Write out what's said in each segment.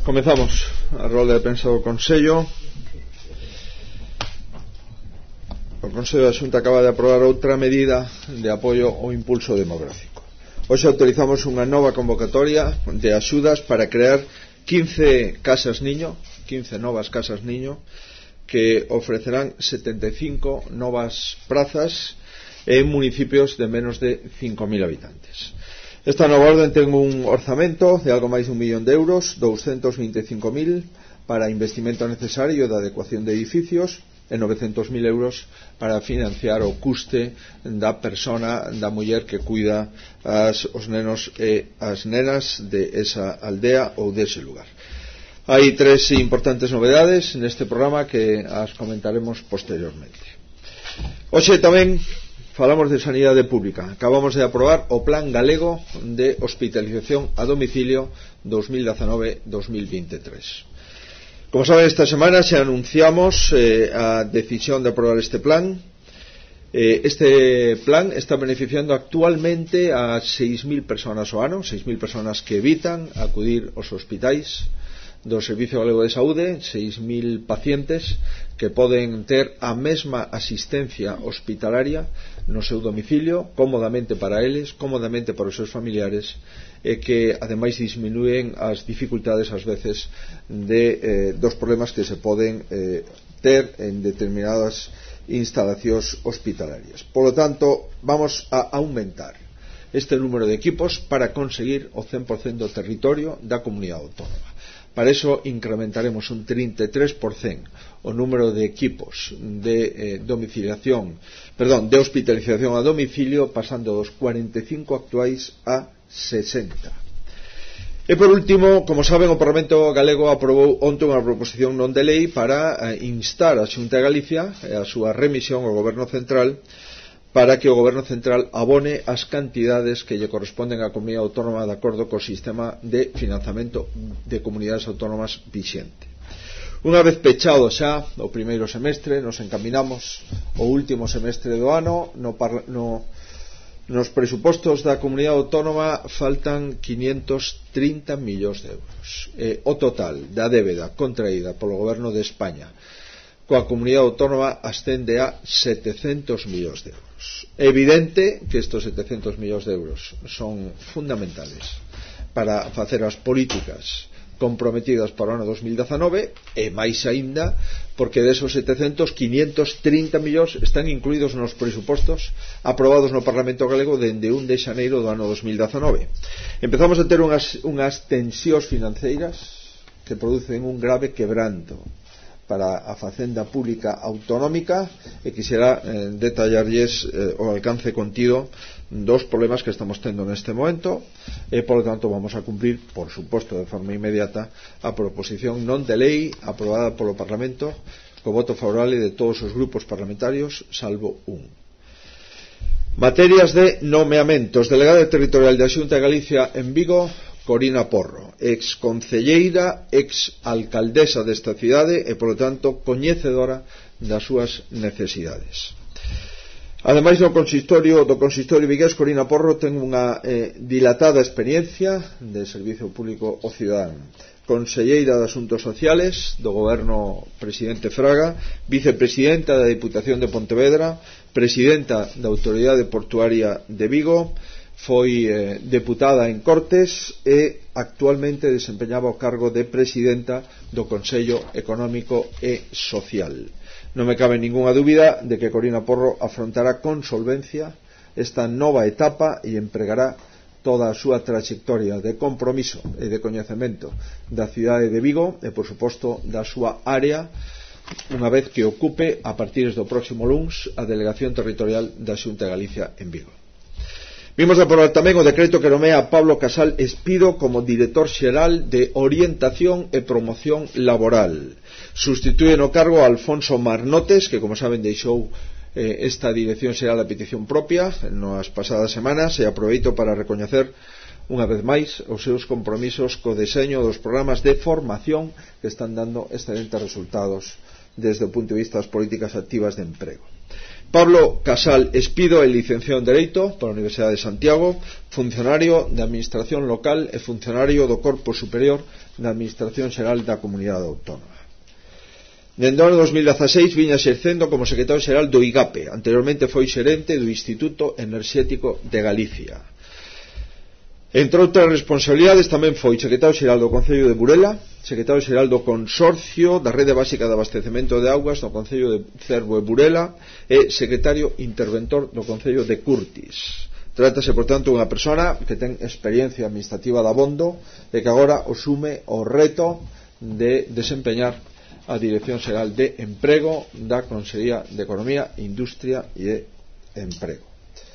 Comezamos a rolda de prensa do Consello. O Consello da Xunta acaba de aprobar outra medida de apoio ao impulso demográfico. Hoxe autorizamos unha nova convocatoria de axudas para crear 15 casas niño, 15 novas casas niño, que ofrecerán 75 novas plazas en municipios de menos de 5.000 habitantes. Esta nova orden ten un orzamento de algo máis de 1 millón de euros, 225.000 para investimento necesario de adecuación de edificios e 900.000 euros para financiar o custe da persona, da muller que cuida os nenos e as nenas de esa aldea ou dese lugar. Hai tres importantes novedades neste programa que as comentaremos posteriormente. Hoxe tamén falamos de sanidade pública. Acabamos de aprobar o Plan Galego de Hospitalización a Domicilio 2019-2023. Como saben, esta semana se anunciamos a decisión de aprobar este plan. Este plan está beneficiando actualmente a 6.000 personas ao ano, 6.000 personas que evitan acudir aos hospitais do Servicio Galego de Saúde, 6.000 pacientes que poden ter a mesma asistencia hospitalaria no seu domicilio, cómodamente para eles, cómodamente para os seus familiares, e que ademais disminúen as dificultades ás veces dos problemas que se poden ter en determinadas instalacións hospitalarias. Por lo tanto, vamos a aumentar este número de equipos para conseguir o 100% do territorio da comunidade autónoma. Para eso incrementaremos un 33% o número de equipos de de hospitalización a domicilio, pasando dos 45 actuais a 60. E por último, como saben, o Parlamento Galego aprobou onte unha proposición non de lei para instar a Xunta de Galicia a súa remisión ao Goberno Central para que o Goberno Central abone as cantidades que lle corresponden á comunidade autónoma de acordo co sistema de financiamento de comunidades autónomas vixente. Unha vez pechado xa o primeiro semestre, nos encaminamos ao último semestre do ano. Nos presupostos da comunidade autónoma faltan 530 millóns de euros. O total da débeda contraída polo Goberno de España coa comunidade autónoma ascende a 700 millóns de euros. É evidente que estes 700 millóns de euros son fundamentales para facer as políticas comprometidas para o ano 2019, e máis aínda porque desos 700, 530 millóns están incluídos nos presupostos aprobados no Parlamento Galego dende 1 de xaneiro do ano 2019. Empezamos a ter unhas tensións financeiras que producen un grave quebranto para a facenda pública autonómica, e quixera detallarlles o alcance contido dos problemas que estamos tendo neste momento, e por lo tanto vamos a cumprir, por suposto de forma inmediata, a proposición non de lei aprobada polo Parlamento co voto favorable de todos os grupos parlamentarios salvo un. Materias de nomeamentos. Delegada territorial da Xunta de Galicia en Vigo, Corina Porro, ex concelleira, ex alcaldesa desta cidade e, polo tanto, coñecedora das súas necesidades. Ademais do consistorio vigués, Corina Porro ten unha dilatada experiencia de servicio público ao cidadán. Conselleira de Asuntos Sociales do goberno presidente Fraga, vicepresidenta da Diputación de Pontevedra, presidenta da Autoridade Portuaria de Vigo, foi deputada en Cortes e actualmente desempeñaba o cargo de presidenta do Consello Económico e Social. Non me cabe ningunha dúbida de que Corina Porro afrontará con solvencia esta nova etapa e empregará toda a súa trayectoria de compromiso e de coñecemento da cidade de Vigo e, por suposto, da súa área, unha vez que ocupe a partir do próximo luns a delegación territorial da Xunta de Galicia en Vigo. Vimos de aprobar tamén o decreto que nomea a Pablo Casal Espido como director xeral de Orientación e Promoción Laboral. Sustitúe no cargo a Alfonso Marnotes, que, como saben, deixou esta dirección xeral a petición propia nas pasadas semanas, e aproveito para recoñecer unha vez máis os seus compromisos co deseño dos programas de formación que están dando excelentes resultados desde o punto de vista das políticas activas de emprego. Pablo Casal Espido é licenciado en Dereito pola Universidade de Santiago, funcionario de Administración Local e funcionario do Corpo Superior da Administración Xeral da Comunidade Autónoma. Dende o ano 2016 viña exercendo como secretario xeral do IGAPE. Anteriormente foi xerente do Instituto Enerxético de Galicia. Entre outras responsabilidades tamén foi secretario xeral do Concello de Burela, secretario xeral do Consorcio da Rede Básica de Abastecemento de Augas do Concello de Cervo e Burela e secretario interventor do Concello de Curtis. Trátase, por tanto, unha persona que ten experiencia administrativa dabondo e que agora asume o reto de desempeñar a Dirección Xeral de Emprego da Consellería de Economía, Industria e Emprego.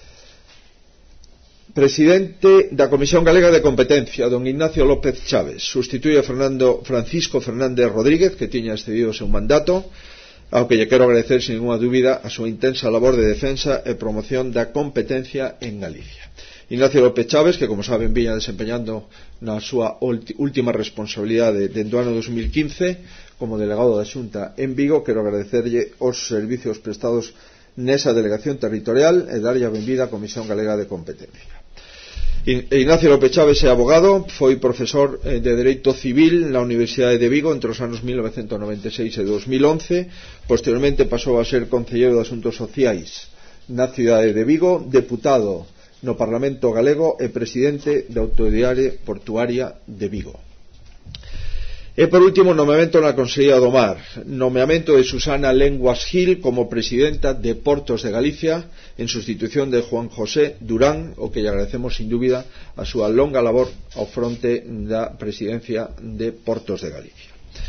Presidente da Comisión Galega de Competencia, don Ignacio López Chaves, sustituye a Francisco Fernández Rodríguez, que tiña excedido o seu mandato, ao que lle quero agradecer sin ninguna dúbida a súa intensa labor de defensa e promoción da competencia en Galicia. Ignacio López Chaves, que como saben viña desempeñando na súa última responsabilidade dende o ano 2015 como delegado da Xunta en Vigo, quero agradecerlle os servicios prestados nesa delegación territorial e darlle a benvida á Comisión Galega de Competencia. Ignacio López Chaves é abogado, foi profesor de Dereito Civil na Universidade de Vigo entre os anos 1996 e 2011. Posteriormente pasou a ser concelleiro de Asuntos Sociais na cidade de Vigo, deputado no Parlamento Galego e presidente da Autoridade Portuaria de Vigo. E por último, nomeamento na Consellería do Mar, nomeamento de Susana Lenguas Gil como presidenta de Portos de Galicia en sustitución de Juan José Durán, o que lle agradecemos sin dúbida a súa longa labor ao fronte da presidencia de Portos de Galicia.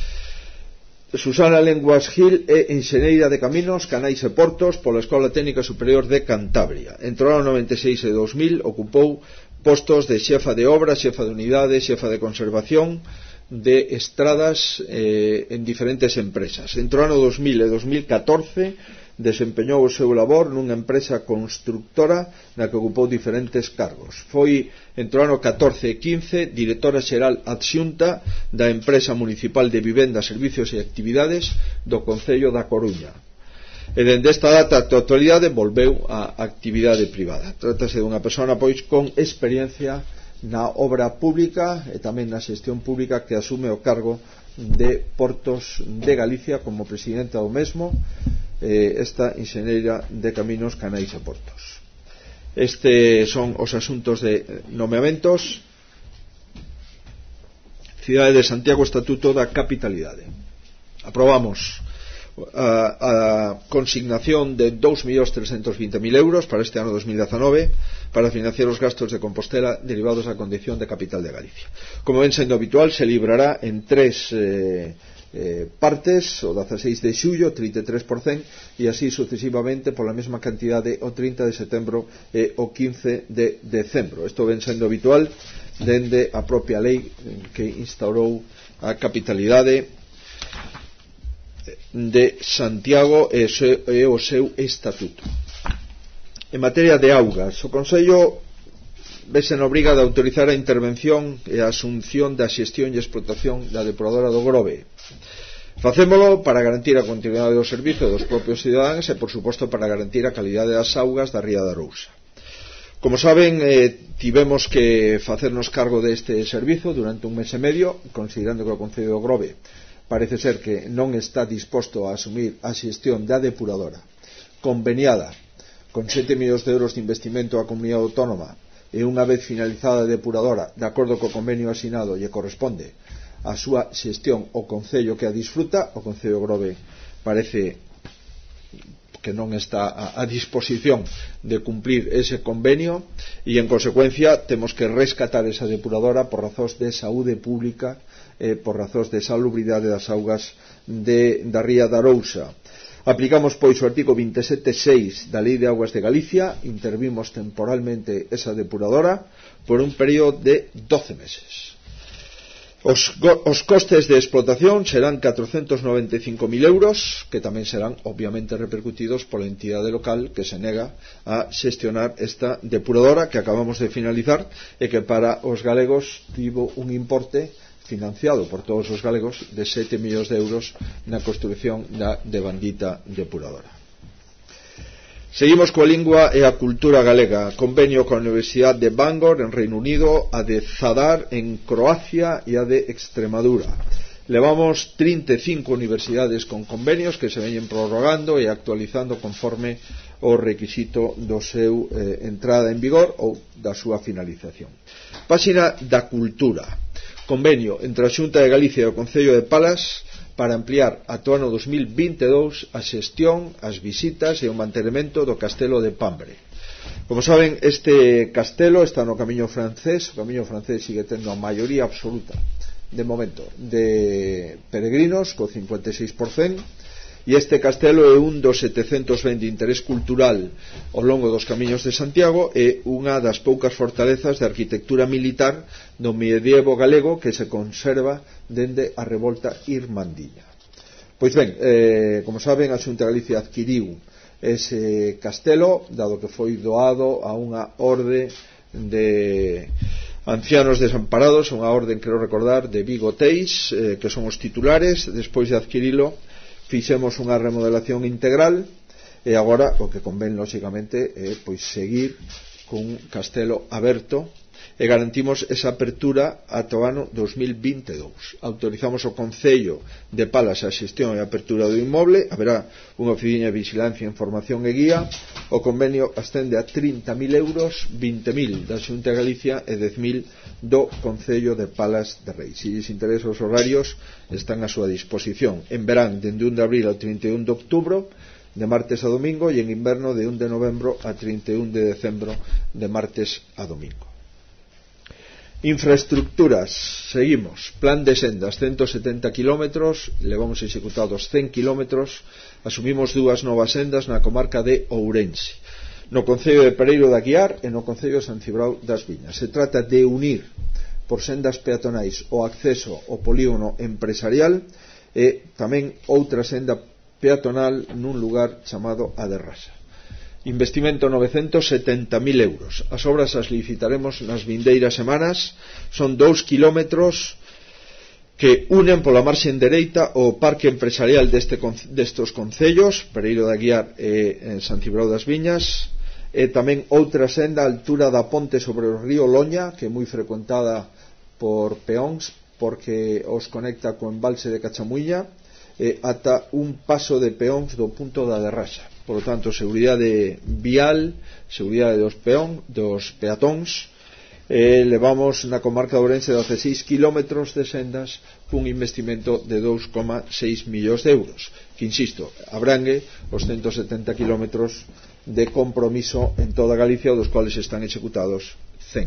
Susana Lenguas Gil é enxeñeira de caminos, canais e portos pola Escola Técnica Superior de Cantabria. Entre o ano 96 e 2000 ocupou postos de xefa de obra, xefa de unidade, xefa de conservación de estradas en diferentes empresas. Entre o ano 2000 e 2014 desempeñou o seu labor nunha empresa constructora na que ocupou diferentes cargos. Foi entre o ano 14 e 15 directora xeral adxunta da empresa municipal de vivenda, servicios e actividades do Concello da Coruña. E dende esta data ata a actualidade volveu á actividade privada. Trátase dunha persona pois con experiencia na obra pública e tamén na xestión pública, que asume o cargo de Portos de Galicia como presidenta do mesmo, esta enxeñeira de caminos, canais e portos. Estes son os asuntos de nomeamentos. Cidade de Santiago, Estatuto da Capitalidade. Aprobamos a consignación de 2.320.000 euros para este ano 2019 para financiar os gastos de Compostela derivados da condición de capital de Galicia. Como ven sendo habitual, se librará en tres partes: o 16 de xullo 33% e así sucesivamente pola mesma cantidade o 30 de setembro e o 15 de decembro. Isto ven sendo habitual dende a propia lei que instaurou a capitalidade de Santiago e o seu estatuto. En materia de augas, o Consello vese na obriga de autorizar a intervención e a asunción da xestión e explotación da depuradora do Grove. Facémolo para garantir a continuidade do servizo dos propios cidadáns e, por suposto, para garantir a calidade das augas da Ría da Arousa. Como saben, tivemos que facernos cargo deste servizo durante un mes e medio, considerando que o Concello do Grove parece ser que non está disposto a asumir a xestión da depuradora conveniada con 7 millóns de euros de investimento á comunidade autónoma, e unha vez finalizada a depuradora, de acordo co convenio asinado, lle corresponde a súa xestión ao Concello que a disfruta. O Concello Grove parece que non está a disposición de cumplir ese convenio e, en consecuencia, temos que rescatar esa depuradora por razóns de saúde pública, por razóns de salubridade das augas da Ría da Arousa. Aplicamos pois o artigo 27.6 da Lei de Augas de Galicia, intervimos temporalmente esa depuradora por un período de 12 meses. Os costes de explotación serán 495.000 euros, que tamén serán obviamente repercutidos pola entidade local que se nega a xestionar esta depuradora que acabamos de finalizar e que para os galegos tivo un importe financiado por todos os galegos de 7 millóns de euros na construción da devandita depuradora. Seguimos coa lingua e a cultura galega. Convenio coa Universidade de Bangor en Reino Unido, a de Zadar en Croacia e a de Extremadura. Levamos 35 universidades con convenios que se veñen prorrogando e actualizando conforme o requisito do seu entrada en vigor ou da súa finalización. Páxina da cultura. Convenio entre a Xunta de Galicia e o Concello de Palas para ampliar ata o ano 2022 a xestión, as visitas e o mantenimento do Castelo de Pambre. Como saben, este castelo está no Camiño Francés. O Camiño Francés sigue tendo a maioría absoluta de momento de peregrinos, co 56%, e este castelo é un dos 720 de interés cultural ao longo dos camiños de Santiago e unha das poucas fortalezas de arquitectura militar do medievo galego que se conserva dende a revolta irmandiña. Pois ben, como saben, a Xunta de Galicia adquiriu ese castelo, dado que foi doado a unha orde de ancianos desamparados, unha orden, quero recordar, de Vigo Teis, que son os titulares. Despois de adquirilo fixemos unha remodelación integral e agora o que convén lóxicamente é pois seguir cun castelo aberto e garantimos esa apertura ata o ano 2022. Autorizamos o Concello de Palas a xestión e a apertura do inmoble. Haberá unha oficina de vigilancia, información e guía. O convenio ascende a 30.000 euros, 20.000 da Xunta de Galicia e 10.000 do Concello de Palas de Rei. Se lles interesa, os horarios están a súa disposición. En verán, dende 1 de abril ao 31 de outubro, de martes a domingo, e en inverno de 1 de novembro a 31 de decembro, de martes a domingo. Infraestructuras, seguimos. Plan de sendas, 170 kilómetros, levamos executados 100 kilómetros. Asumimos 2 novas sendas na comarca de Ourense, no concello de Pereiro de Aguiar e no concello de San Cibrao das Viñas. Se trata de unir por sendas peatonais o acceso ao polígono empresarial e tamén outra senda peatonal nun lugar chamado a Derrasa. Investimento 970.000 euros. As obras as licitaremos nas vindeiras semanas. Son 2 kilómetros que unen pola marxen dereita o parque empresarial destos concellos, Pereiro de Aguiar e San Cibrao das Viñas, e tamén outra senda a altura da ponte sobre o río Loña, que é moi frecuentada por peóns porque os conecta co embalse de Cachamuiña, ata un paso de peóns do punto da Derrasa. Por lo tanto, seguridade vial, seguridade dos peatóns. Levamos na comarca de Ourense 16 kilómetros de sendas cun investimento de 2,6 millóns de euros, que, insisto, abrangue os 170 kilómetros de compromiso en toda Galicia, dos cuales están executados 100.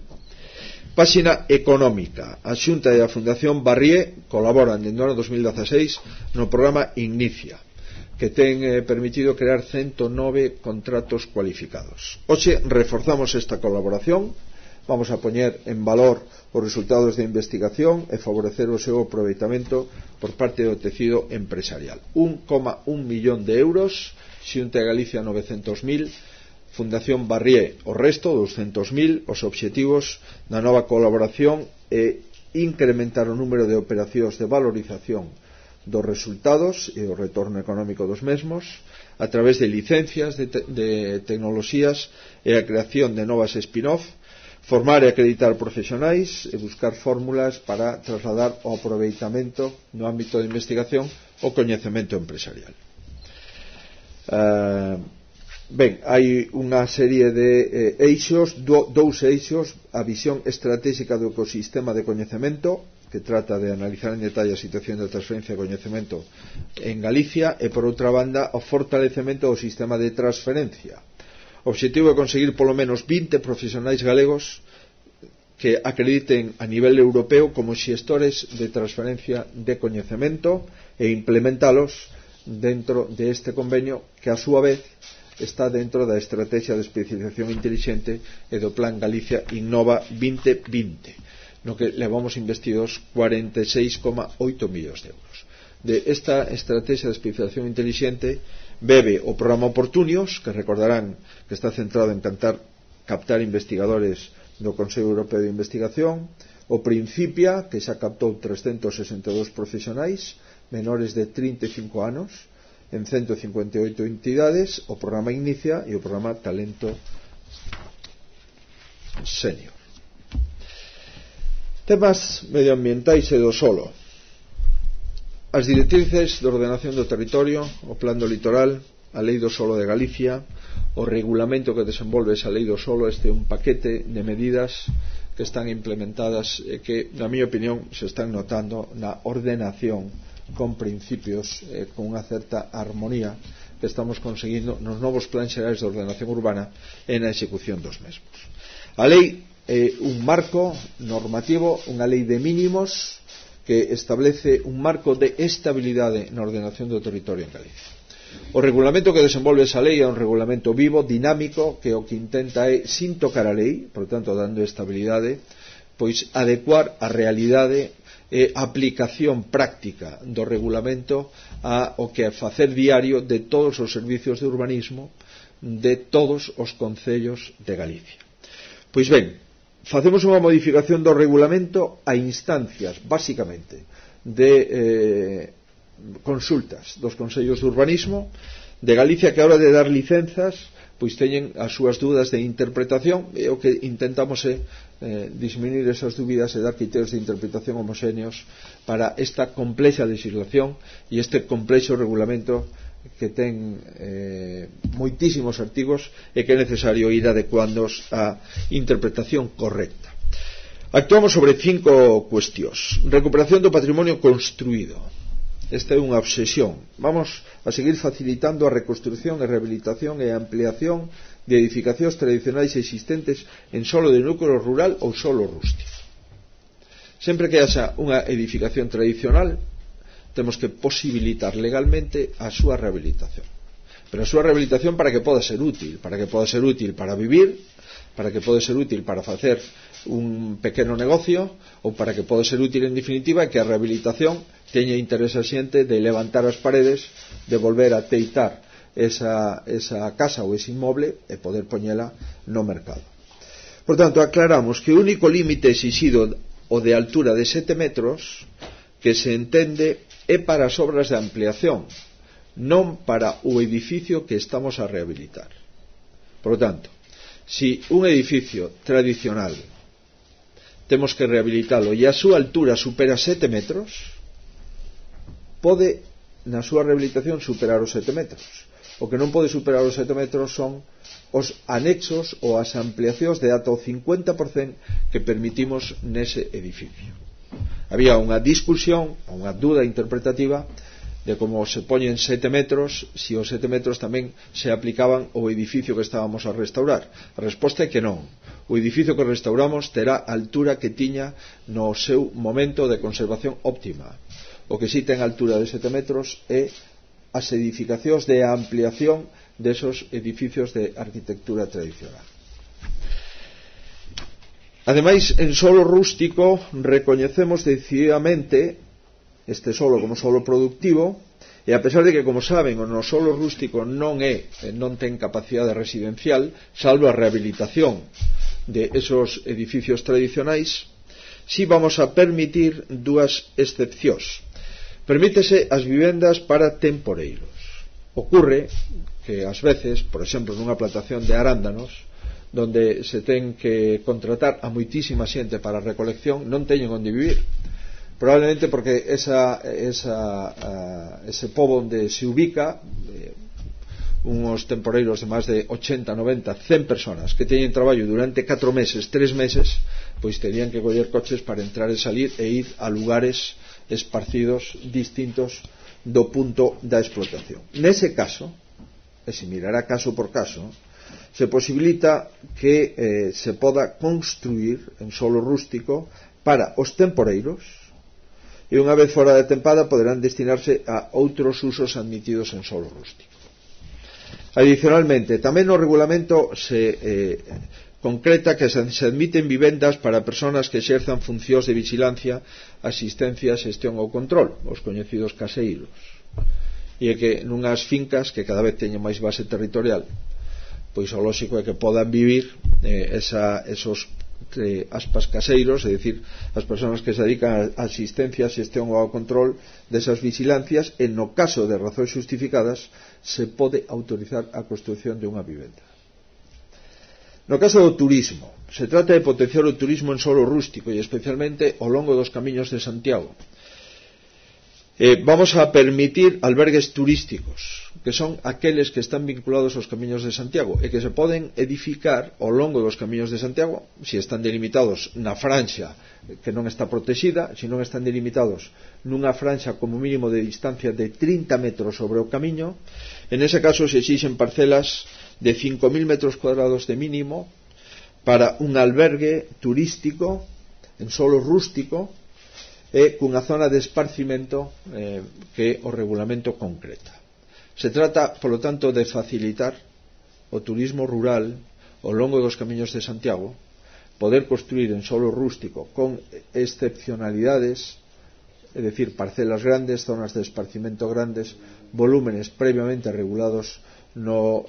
Páxina económica. A Xunta e a Fundación Barrié colaboran dende o ano 2016 no programa Ignicia, que ten permitido crear 109 contratos cualificados. Hoxe reforzamos esta colaboración. Vamos a poñer en valor os resultados de investigación e favorecer o seu aproveitamento por parte do tecido empresarial. 1,1 millón de euros, Xunta de Galicia 900.000, Fundación Barrié o resto 200.000. Os obxectivos da nova colaboración é incrementar o número de operacións de valorización dos resultados e o retorno económico dos mesmos a través de licencias de tecnoloxías e a creación de novas spin-off, formar e acreditar profesionais e buscar fórmulas para trasladar o aproveitamento no ámbito de investigación o coñecemento empresarial. Ben, hai unha serie de eixos, dous eixos: a visión estratégica do ecosistema de coñecemento, que trata de analizar en detalle a situación de transferencia de coñecemento en Galicia, e por outra banda o fortalecemento do sistema de transferencia. O obxectivo é conseguir polo menos 20 profesionais galegos que acrediten a nivel europeo como xestores de transferencia de coñecemento e implementalos dentro deste convenio, que a súa vez está dentro da estrategia de especialización intelixente e do Plan Galicia Innova 2020, no que levamos investidos 46,8 millóns de euros. De esta estrategia de especialización intelixente bebe o programa Oportunios, que recordarán que está centrado en captar investigadores do Consello Europeo de Investigación; o Principia, que xa captou 362 profesionais menores de 35 anos, en 158 entidades, o programa Inicia e o programa Talento Senior. Temas medioambientais e do solo. As directrices de ordenación do territorio, o plan do litoral, a lei do solo de Galicia, o regulamento que desenvolve esa lei do solo, este é un paquete de medidas que están implementadas e que, na miña opinión, se están notando na ordenación con principios, con unha certa armonía que estamos conseguindo nos novos plans xerais de ordenación urbana e na execución dos mesmos. A lei é un marco normativo, unha lei de mínimos que establece un marco de estabilidade na ordenación do territorio en Galicia. O regulamento que desenvolve esa lei é un regulamento vivo, dinámico, que o que intenta é, sin tocar a lei, por tanto dando estabilidade, pois adecuar a realidade e a aplicación práctica do regulamento ao que é facer diario de todos os servicios de urbanismo de todos os concellos de Galicia. Pois ben, facemos unha modificación do regulamento a instancias, basicamente, de consultas dos consellos de urbanismo de Galicia, que a hora de dar licenzas pois teñen as súas dúdas de interpretación, e o que intentamos é disminuir esas dúbidas e dar criterios de interpretación homogéneos para esta complexa legislación e este complexo regulamento que ten moitísimos artigos e que é necesario ir adecuándoos á interpretación correcta. Actuamos sobre 5 cuestións. Recuperación do patrimonio construído. Esta é unha obsesión. Vamos a seguir facilitando a reconstrucción e rehabilitación e a ampliación de edificacións tradicionais existentes en solo de núcleo rural ou solo rústico. Sempre que haxa unha edificación tradicional, temos que posibilitar legalmente a súa rehabilitación, pero a súa rehabilitación para que poda ser útil para vivir, para que poda ser útil para facer un pequeno negocio, ou para que poda ser útil en definitiva que a rehabilitación teña interés a xente de levantar as paredes, de volver a teitar esa casa ou ese inmoble e poder poñela no mercado. Por tanto, aclaramos que o único límite exixido o de altura de 7 metros que se entende é para as obras de ampliación, non para o edificio que estamos a rehabilitar. Por tanto, si un edificio tradicional temos que rehabilitalo e a súa altura supera 7 metros, pode na súa rehabilitación superar os 7 metros. O que non pode superar os 7 metros son os anexos ou as ampliacións de ata o 50% que permitimos nese edificio. Había unha discusión, unha dúda interpretativa de como se poñen 7 metros, se os 7 metros tamén se aplicaban ao edificio que estábamos a restaurar. A resposta é que non. O edificio que restauramos terá a altura que tiña no seu momento de conservación óptima. O que si ten altura de 7 metros é as edificacións de ampliación desos edificios de arquitectura tradicional. Ademais, en solo rústico recoñecemos decididamente este solo como solo productivo, e a pesar de que, como saben, o no solo rústico non ten capacidade residencial, salvo a rehabilitación de esos edificios tradicionais, si vamos a permitir dúas excepcións. Permítese as vivendas para temporeiros. Ocurre que ás veces, por exemplo, nunha plantación de arándanos, donde se ten que contratar a moitísima xente para a recolección, non teñen onde vivir, probablemente porque ese pobo onde se ubica unos temporeiros de máis de 80, 90, 100 personas que teñen traballo durante 4 meses, 3 meses, pois terían que coller coches para entrar e salir e ir a lugares esparcidos distintos do punto da explotación. Nese caso, e se mirará caso por caso, se posibilita que se poda construir en solo rústico para os temporeiros, e unha vez fora de tempada poderán destinarse a outros usos admitidos en solo rústico. Adicionalmente, tamén no regulamento se concreta que se admiten vivendas para persoas que exerzan funcións de vigilancia, asistencia, xestión ou control, os coñecidos caseiros, e que nunhas fincas que cada vez teñen máis base territorial, pois o lóxico é que podan vivir esos entre aspas caseiros, é dicir, as persoas que se dedican a asistencia, a xestión ou ao control desas vigilancias, e no caso de razóns justificadas se pode autorizar a construción de unha vivenda. No caso do turismo, se trata de potenciar o turismo en solo rústico e especialmente ao longo dos camiños de Santiago. Vamos a permitir albergues turísticos, que son aqueles que están vinculados aos camiños de Santiago e que se poden edificar ao longo dos camiños de Santiago, se están delimitados na franxa que non está protegida, se non están delimitados nunha franxa como mínimo de distancia de 30 metros sobre o camiño. En ese caso se exixen parcelas de 5.000 metros cuadrados de mínimo para un albergue turístico en solo rústico e cunha zona de esparcimento que o regulamento concreta. Se trata, polo tanto, de facilitar o turismo rural ao longo dos camiños de Santiago, poder construir en solo rústico con excepcionalidades, é dicir, parcelas grandes, zonas de esparcimento grandes, volúmenes previamente regulados no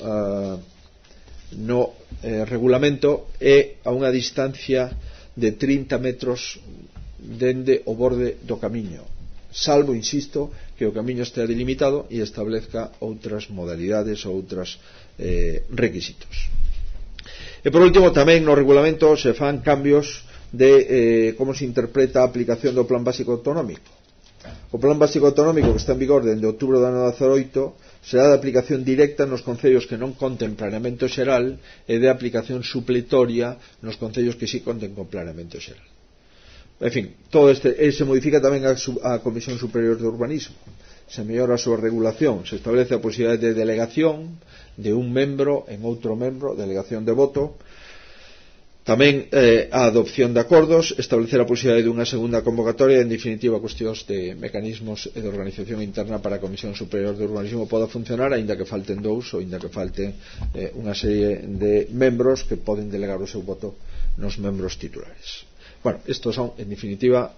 regulamento e a unha distancia de 30 metros dende o borde do camiño, salvo, insisto, que o camiño estea delimitado e establezca outras modalidades ou outros requisitos. E por último, tamén no regulamento se fan cambios de como se interpreta a aplicación do Plan Básico Autonómico. O Plan Básico Autonómico, que está en vigor dende outubro do ano 18, será de aplicación directa nos concellos que non conten planeamento xeral e de aplicación supletoria nos concellos que sí conten con planeamento xeral. En fin, todo se modifica tamén a Comisión Superior de Urbanismo, se mellora a súa regulación, se establece a posibilidade de delegación de un membro en outro membro, delegación de voto, tamén a adopción de acordos, establecer a posibilidade de unha segunda convocatoria, en definitiva cuestións de mecanismos e de organización interna para a Comisión Superior de Urbanismo poda funcionar, aínda que falten dous ou aínda que falten unha serie de membros que poden delegar o seu voto nos membros titulares. Bueno, estos son, en definitiva,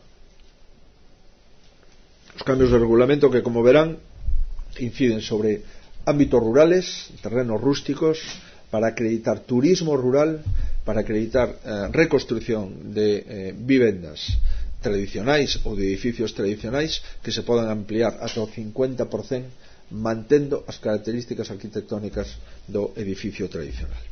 os cambios de regulamento que, como verán, inciden sobre ámbitos rurales, terrenos rústicos, para acreditar turismo rural, para acreditar reconstrucción de vivendas tradicionais ou de edificios tradicionais que se podan ampliar ata o 50% mantendo as características arquitectónicas do edificio tradicional.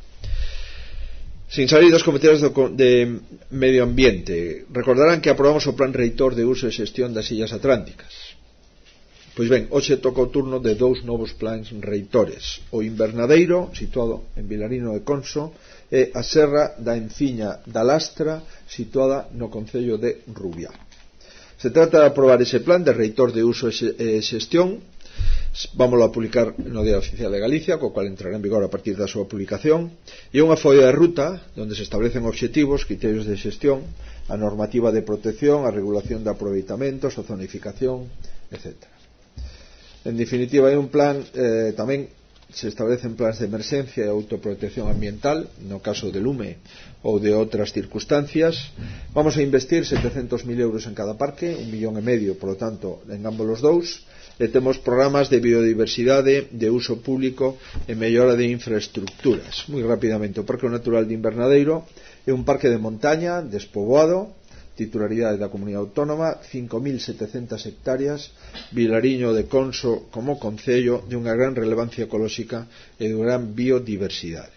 Sin salir dos comités de medio ambiente, recordarán que aprobamos o Plan Reitor de uso e xestión das illas atlánticas. Pois ben, hoxe toca o turno de dous novos plans reitores: o Invernadeiro, situado en Vilarino de Conso, e a Serra da Enciña da Lastra, situada no concello de Rubiá. Se trata de aprobar ese plan de reitor de uso e xestión. Vámoslo a publicar no Diario Oficial de Galicia, co cual entrará en vigor a partir da súa publicación, e unha folla de ruta onde se establecen obxectivos, criterios de xestión, a normativa de protección, a regulación de aproveitamentos, a zonificación, etc. En definitiva, é un plan, tamén se establecen plans de emerxencia e autoprotección ambiental no caso de lume ou de outras circunstancias. Vamos a investir 700.000 euros en cada parque, 1,5 millón, por lo tanto, en ambos os dous. E temos programas de biodiversidade, de uso público e mellora de infraestructuras. Moi rapidamente, o Parque Natural de Invernadeiro é un parque de montaña despoboado, titularidade da Comunidade Autónoma, 5.700 hectáreas, Vilariño de Conso como concello, de unha gran relevancia ecolóxica e de gran biodiversidade.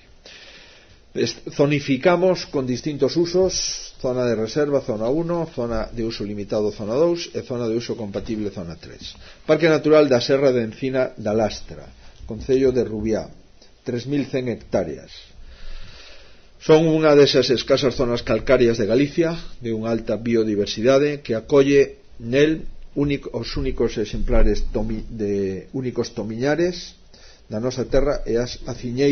Zonificamos con distintos usos: zona de reserva, zona 1, zona de uso limitado, zona 2, e zona de uso compatible, zona 3. Parque Natural da Serra de Encina da Lastra, concello de Rubiá, 3.100 hectáreas. Son unha desas escasas zonas calcarias de Galicia, de unha alta biodiversidade, que acolle nel os únicos exemplares únicos tomiñares da nosa terra e as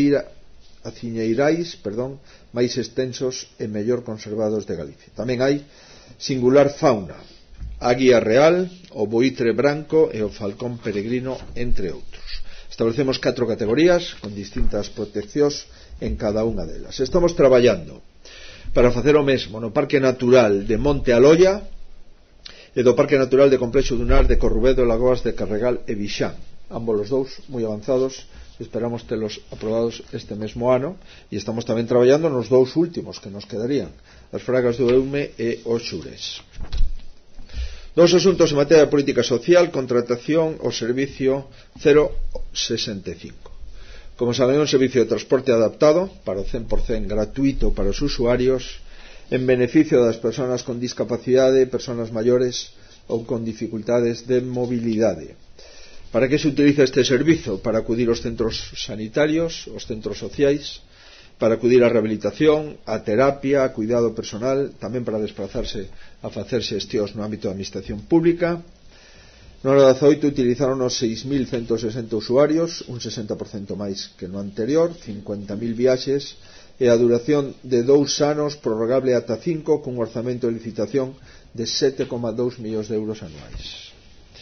aciñeirais máis extensos e mellor conservados de Galicia. Tamén hai singular fauna: águia real, o boitre branco e o falcón peregrino, entre outros. Establecemos 4 categorías con distintas proteccións en cada unha delas. Estamos traballando para facer o mesmo no Parque Natural de Monte Aloia e do Parque Natural de Complexo Dunar de Corrubedo, Lagoas de Carregal e Vixán, ambos os dous moi avanzados esperamos telos aprobados este mesmo ano, e estamos tamén traballando nos dous últimos que nos quedarían, as fragas do EUME e os xures. Dos asuntos en materia de política social, contratación o servicio 065. Como saben, un servicio de transporte adaptado para o 100% gratuito para os usuarios en beneficio das persoas con discapacidade, persoas maiores ou con dificultades de mobilidade. Para que se utiliza este servizo? Para acudir aos centros sanitarios, aos centros sociais, para acudir á rehabilitación, á terapia, a cuidado personal, tamén para desplazarse a facer xestións no ámbito da administración pública. No ano 18 utilizaron os 6.160 usuarios, un 60% máis que no anterior, 50.000 viaxes, e a duración de 2 anos prorrogable ata 5 cun orzamento de licitación de 7,2 millóns de euros anuais.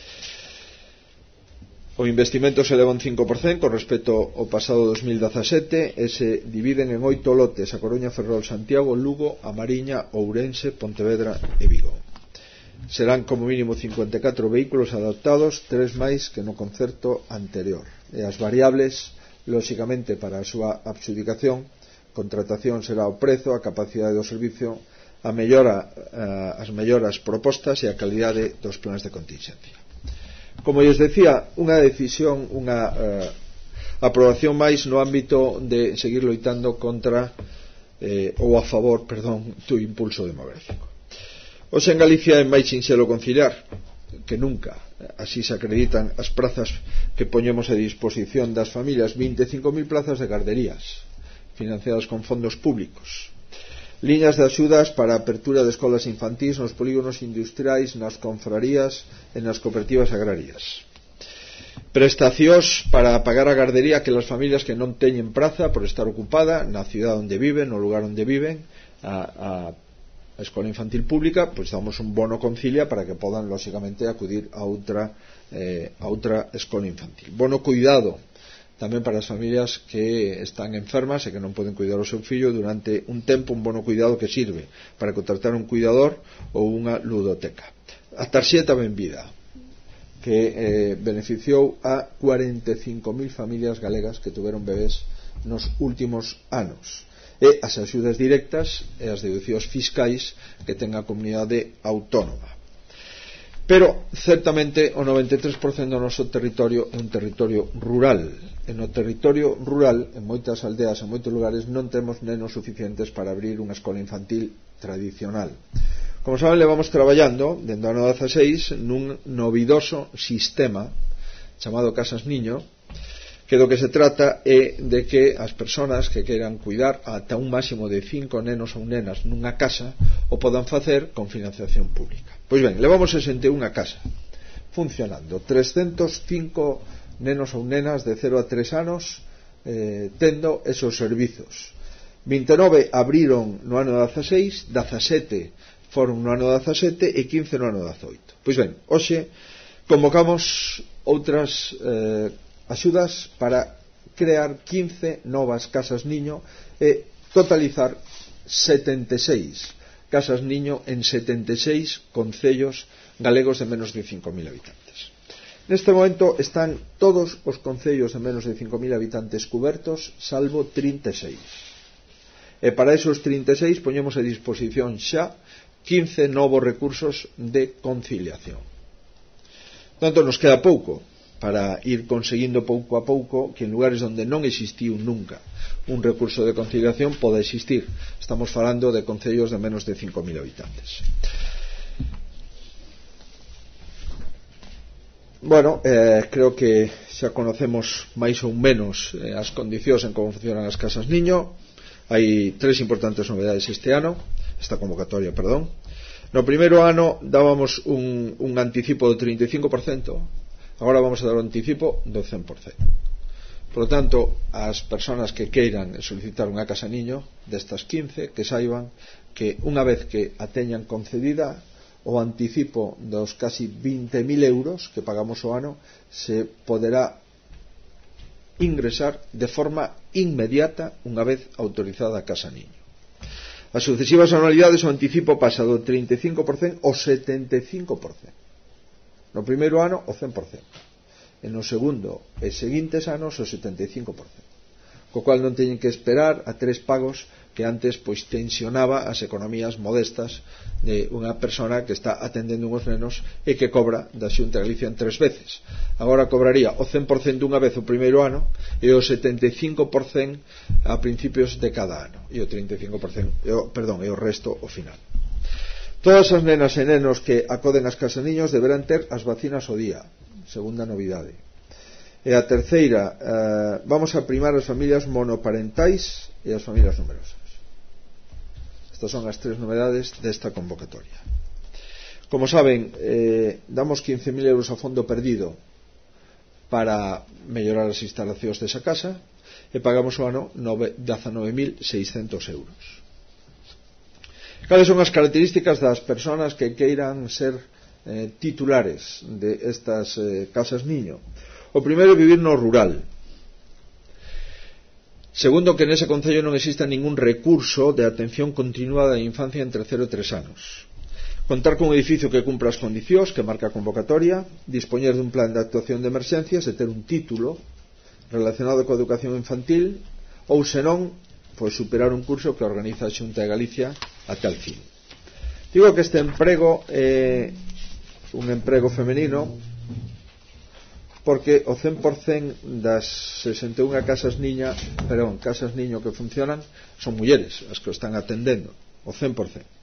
O investimento se eleva un 5% con respecto ao pasado 2017 e se dividen en 8 lotes: a Coruña, Ferrol, Santiago, Lugo, A Mariña, Ourense, Pontevedra e Vigo. Serán como mínimo 54 vehículos adaptados, 3 máis que no concerto anterior, e as variables, lóxicamente, para a súa adxudicación, contratación será o prezo, a capacidade do servicio, as melloras propostas e a calidade dos plans de contingencia. Como lles decía, unha decisión, unha aprobación máis no ámbito de seguir loitando contra ou a favor, do impulso demográfico. Hoxe en Galicia é máis sinxelo conciliar que nunca, así se acreditan as prazas que poñemos a disposición das familias, 25.000 plazas de garderías financiadas con fondos públicos, liñas de axudas para a apertura de escolas infantís nos polígonos industriais, nas confrarías e nas cooperativas agrarias, prestacións para pagar a gardería aquelas familias que non teñen praza por estar ocupada na cidade onde viven, no lugar onde viven, a escola infantil pública, pois damos un bono concilia para que podan lóxicamente acudir a outra escola infantil. Bono cuidado tamén para as familias que están enfermas e que non poden cuidar o seu fillo durante un tempo, un bono cuidado que sirve para contratar un cuidador ou unha ludoteca. A tarxeta Benvida, que beneficiou a 45.000 familias galegas que tuveron bebés nos últimos anos, e as axudas directas e as deducións fiscais que ten a comunidade autónoma. Pero, certamente, o 93% do noso territorio é un territorio rural. E no territorio rural, en moitas aldeas, en moitos lugares, non temos nenos suficientes para abrir unha escola infantil tradicional. Como saben, levamos traballando, dende o ano 16, nun novidoso sistema chamado Casas Niño, que do que se trata é de que as persoas que queiran cuidar ata un máximo de 5 nenos ou nenas nunha casa o podan facer con financiación pública. Pois ben, levamos 61 casa funcionando, 305 nenos ou nenas de 0 a 3 anos tendo esos servizos. 29 abriron no ano 16, 17 foron no ano 17 e 15 no ano 18. Pois ben, hoxe convocamos outras axudas para crear 15 novas casas niño e totalizar 76 casas niño en 76 concellos galegos de menos de 5.000 habitantes. Neste momento están todos os concellos de menos de 5.000 habitantes cubertos, salvo 36. E para esos 36 poñemos a disposición xa 15 novos recursos de conciliación. Tanto nos queda pouco para ir conseguindo pouco a pouco que en lugares onde non existiu nunca un recurso de conciliación poda existir. Estamos falando de concellos de menos de 5.000 habitantes. Bueno, creo que xa conocemos máis ou menos as condicións en como funcionan as casas niño. Hai 3 importantes novedades esta convocatoria, perdón. No primeiro ano dábamos un anticipo do 35%, agora vamos a dar un anticipo do 100%. Por lo tanto, as persoas que queiran solicitar unha casa niño destas 15, que saiban que unha vez que a teñan concedida, o anticipo dos casi 20.000 euros que pagamos o ano se poderá ingresar de forma inmediata unha vez autorizada a casa niño. As sucesivas anualidades o anticipo pasa do 35% ao 75%. No primeiro ano o 100%. e no segundo e seguintes anos o 75%, co cual non teñen que esperar a 3 pagos que antes pois tensionaba as economías modestas de unha persona que está atendendo unhos nenos e que cobra da Xunta de Galicia en 3 veces. Agora cobraría o 100% dunha vez o primeiro ano e o 75% a principios de cada ano e o 35% e o resto ao final. Todas as nenas e nenos que acoden ás casas de niños deberán ter as vacinas ao día, segunda novidade. E a terceira, vamos a primar as familias monoparentais e as familias numerosas. Estas son as 3 novedades desta convocatoria. Como saben, damos 15.000 euros a fondo perdido para mellorar as instalacións desa casa e pagamos o ano 19.600 euros. Cales son as características das persoas que queiran ser titulares de estas casas niño? O primeiro, vivir no rural. Segundo, que nese concello non exista ningún recurso de atención continuada da infancia entre 0 e 3 anos. Contar con un edificio que cumpra as condicións que marca a convocatoria, dispoñer dun plan de actuación de emerxencias e ter un título relacionado coa educación infantil ou, senón, pois superar un curso que organiza a Xunta de Galicia a tal fin. Digo que este emprego é un emprego femenino porque o 100% das 61 casas niño que funcionan son mulleres as que o están atendendo, o 100%.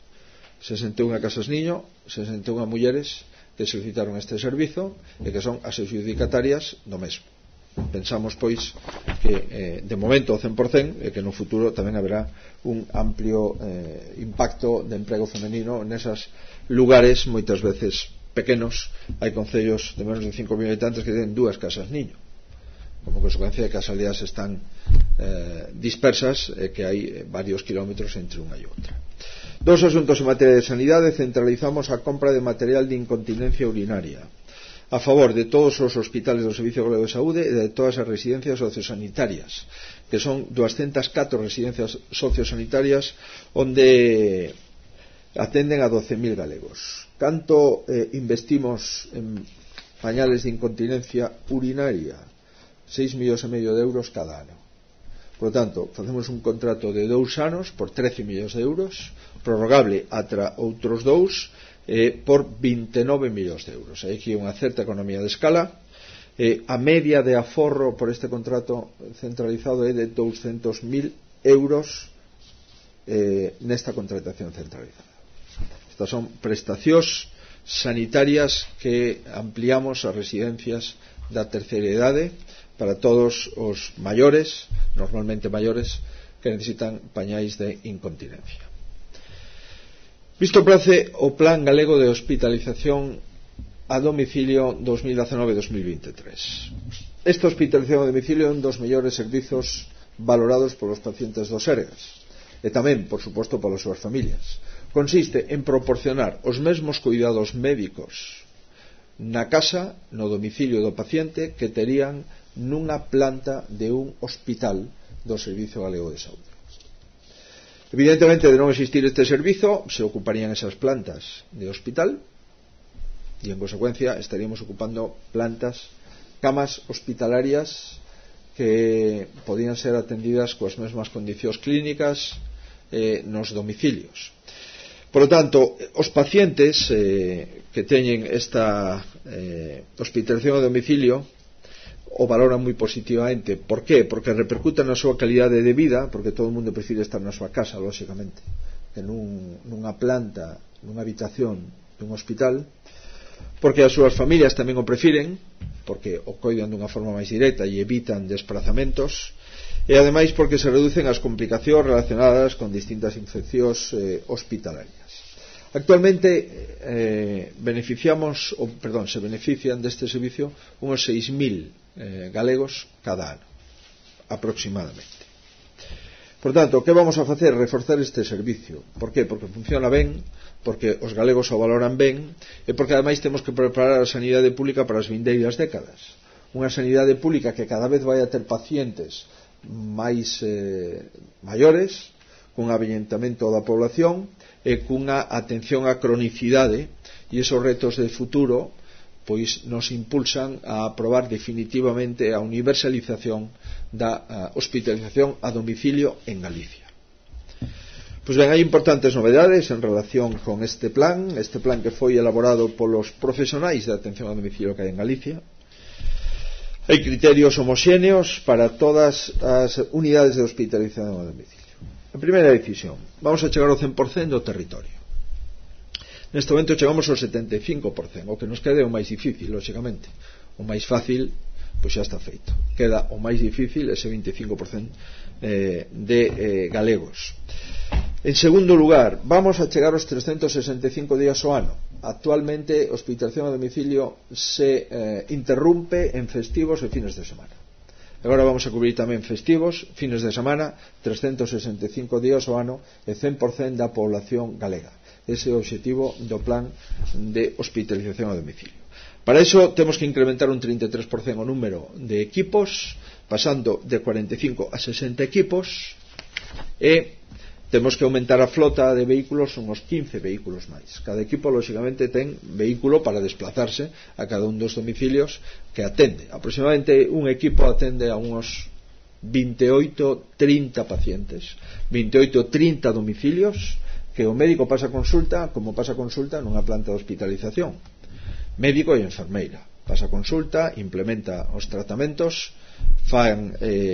61 casas niño, 61 mulleres que solicitaron este servizo e que son as adjudicatarias do mesmo. Pensamos, pois, que de momento o 100% e que no futuro tamén haberá un amplio impacto de emprego femenino nesas lugares moitas veces pequenos. Hai concellos de menos de 5.000 habitantes que tienen 2 casas niño, como consecuencia de que as aldeas están dispersas e que hai varios kilómetros entre unha e outra. 2 asuntos en materia de sanidade. Centralizamos a compra de material de incontinencia urinaria a favor de todos os hospitales do Servicio Galego de Saúde e de todas as residencias sociosanitarias, que son 204 residencias sociosanitarias onde atenden a 12.000 galegos. Canto investimos en pañales de incontinencia urinaria? 6,5 millóns de euros cada ano. Por lo tanto, facemos un contrato de 2 anos por 13 millóns de euros, prorrogable atra outros 2 por 29 millóns de euros. Hai aquí unha certa economía de escala. A media de aforro por este contrato centralizado é de 200.000 euros nesta contratación centralizada. Estas son prestacións sanitarias que ampliamos as residencias da terceira idade para todos os maiores, normalmente maiores, que necesitan pañais de incontinencia. Visto place o Plan Galego de Hospitalización a Domicilio 2019-2023. Esta hospitalización a domicilio é un dos mellores servizos valorados polos pacientes do Sergas e tamén, por suposto, polas súas familias. Consiste en proporcionar os mesmos cuidados médicos na casa, no domicilio do paciente, que terían nunha planta de un hospital do Servicio Galego de Saúde. Evidentemente, de non existir este servizo, se ocuparían esas plantas de hospital e, en consecuencia, estaríamos ocupando camas hospitalarias que podían ser atendidas coas mesmas condicións clínicas nos domicilios. Por lo tanto, os pacientes que teñen esta hospitalización a domicilio o valoran moi positivamente. Por qué? Porque repercuta na súa calidade de vida, porque todo o mundo prefire estar na súa casa, lóxicamente, que nunha planta, nunha habitación dun hospital, porque as súas familias tamén o prefiren, porque o coidan dunha forma máis directa e evitan desplazamentos, e ademais porque se reducen as complicacións relacionadas con distintas infeccións hospitalarias. Actualmente se benefician deste servicio unos 6.000 galegos cada ano, aproximadamente. Por tanto, que vamos a facer? Reforzar este servicio. Por qué? Porque funciona ben, porque os galegos o valoran ben e porque ademais temos que preparar a sanidade pública para as vindeiras décadas. Unha sanidade pública que cada vez vai a ter pacientes máis maiores, cun avellentamento da población e cunha atención á cronicidade, e esos retos de futuro pois nos impulsan a aprobar definitivamente a universalización da hospitalización a domicilio en Galicia. Pois ben, hai importantes novedades en relación con este plan que foi elaborado polos profesionais de atención a domicilio que hai en Galicia. Hai criterios homoxéneos para todas as unidades de hospitalización a domicilio. A primeira decisión: vamos a chegar ao 100% do territorio. Neste momento chegamos ao 75%, o que nos queda é o máis difícil, lógicamente. O máis fácil, pois xa está feito. Queda o máis difícil, ese 25% de galegos. En segundo lugar, vamos a chegar aos 365 días ao ano. Actualmente, a hospitalización a domicilio se interrumpe en festivos e fines de semana. Agora vamos a cubrir tamén festivos, fines de semana, 365 días ao ano e 100% da población galega. Ese é o objetivo do plan de hospitalización a domicilio. Para iso temos que incrementar un 33% o número de equipos, pasando de 45 a 60 equipos, e temos que aumentar a flota de vehículos uns 15 vehículos máis. Cada equipo, lógicamente, ten vehículo para desplazarse a cada un dos domicilios que atende. Aproximadamente un equipo atende a uns 28-30 pacientes, 28-30 domicilios que o médico pasa consulta, como pasa consulta nunha planta de hospitalización. Médico e enfermeira. Pasa consulta, implementa os tratamentos, fan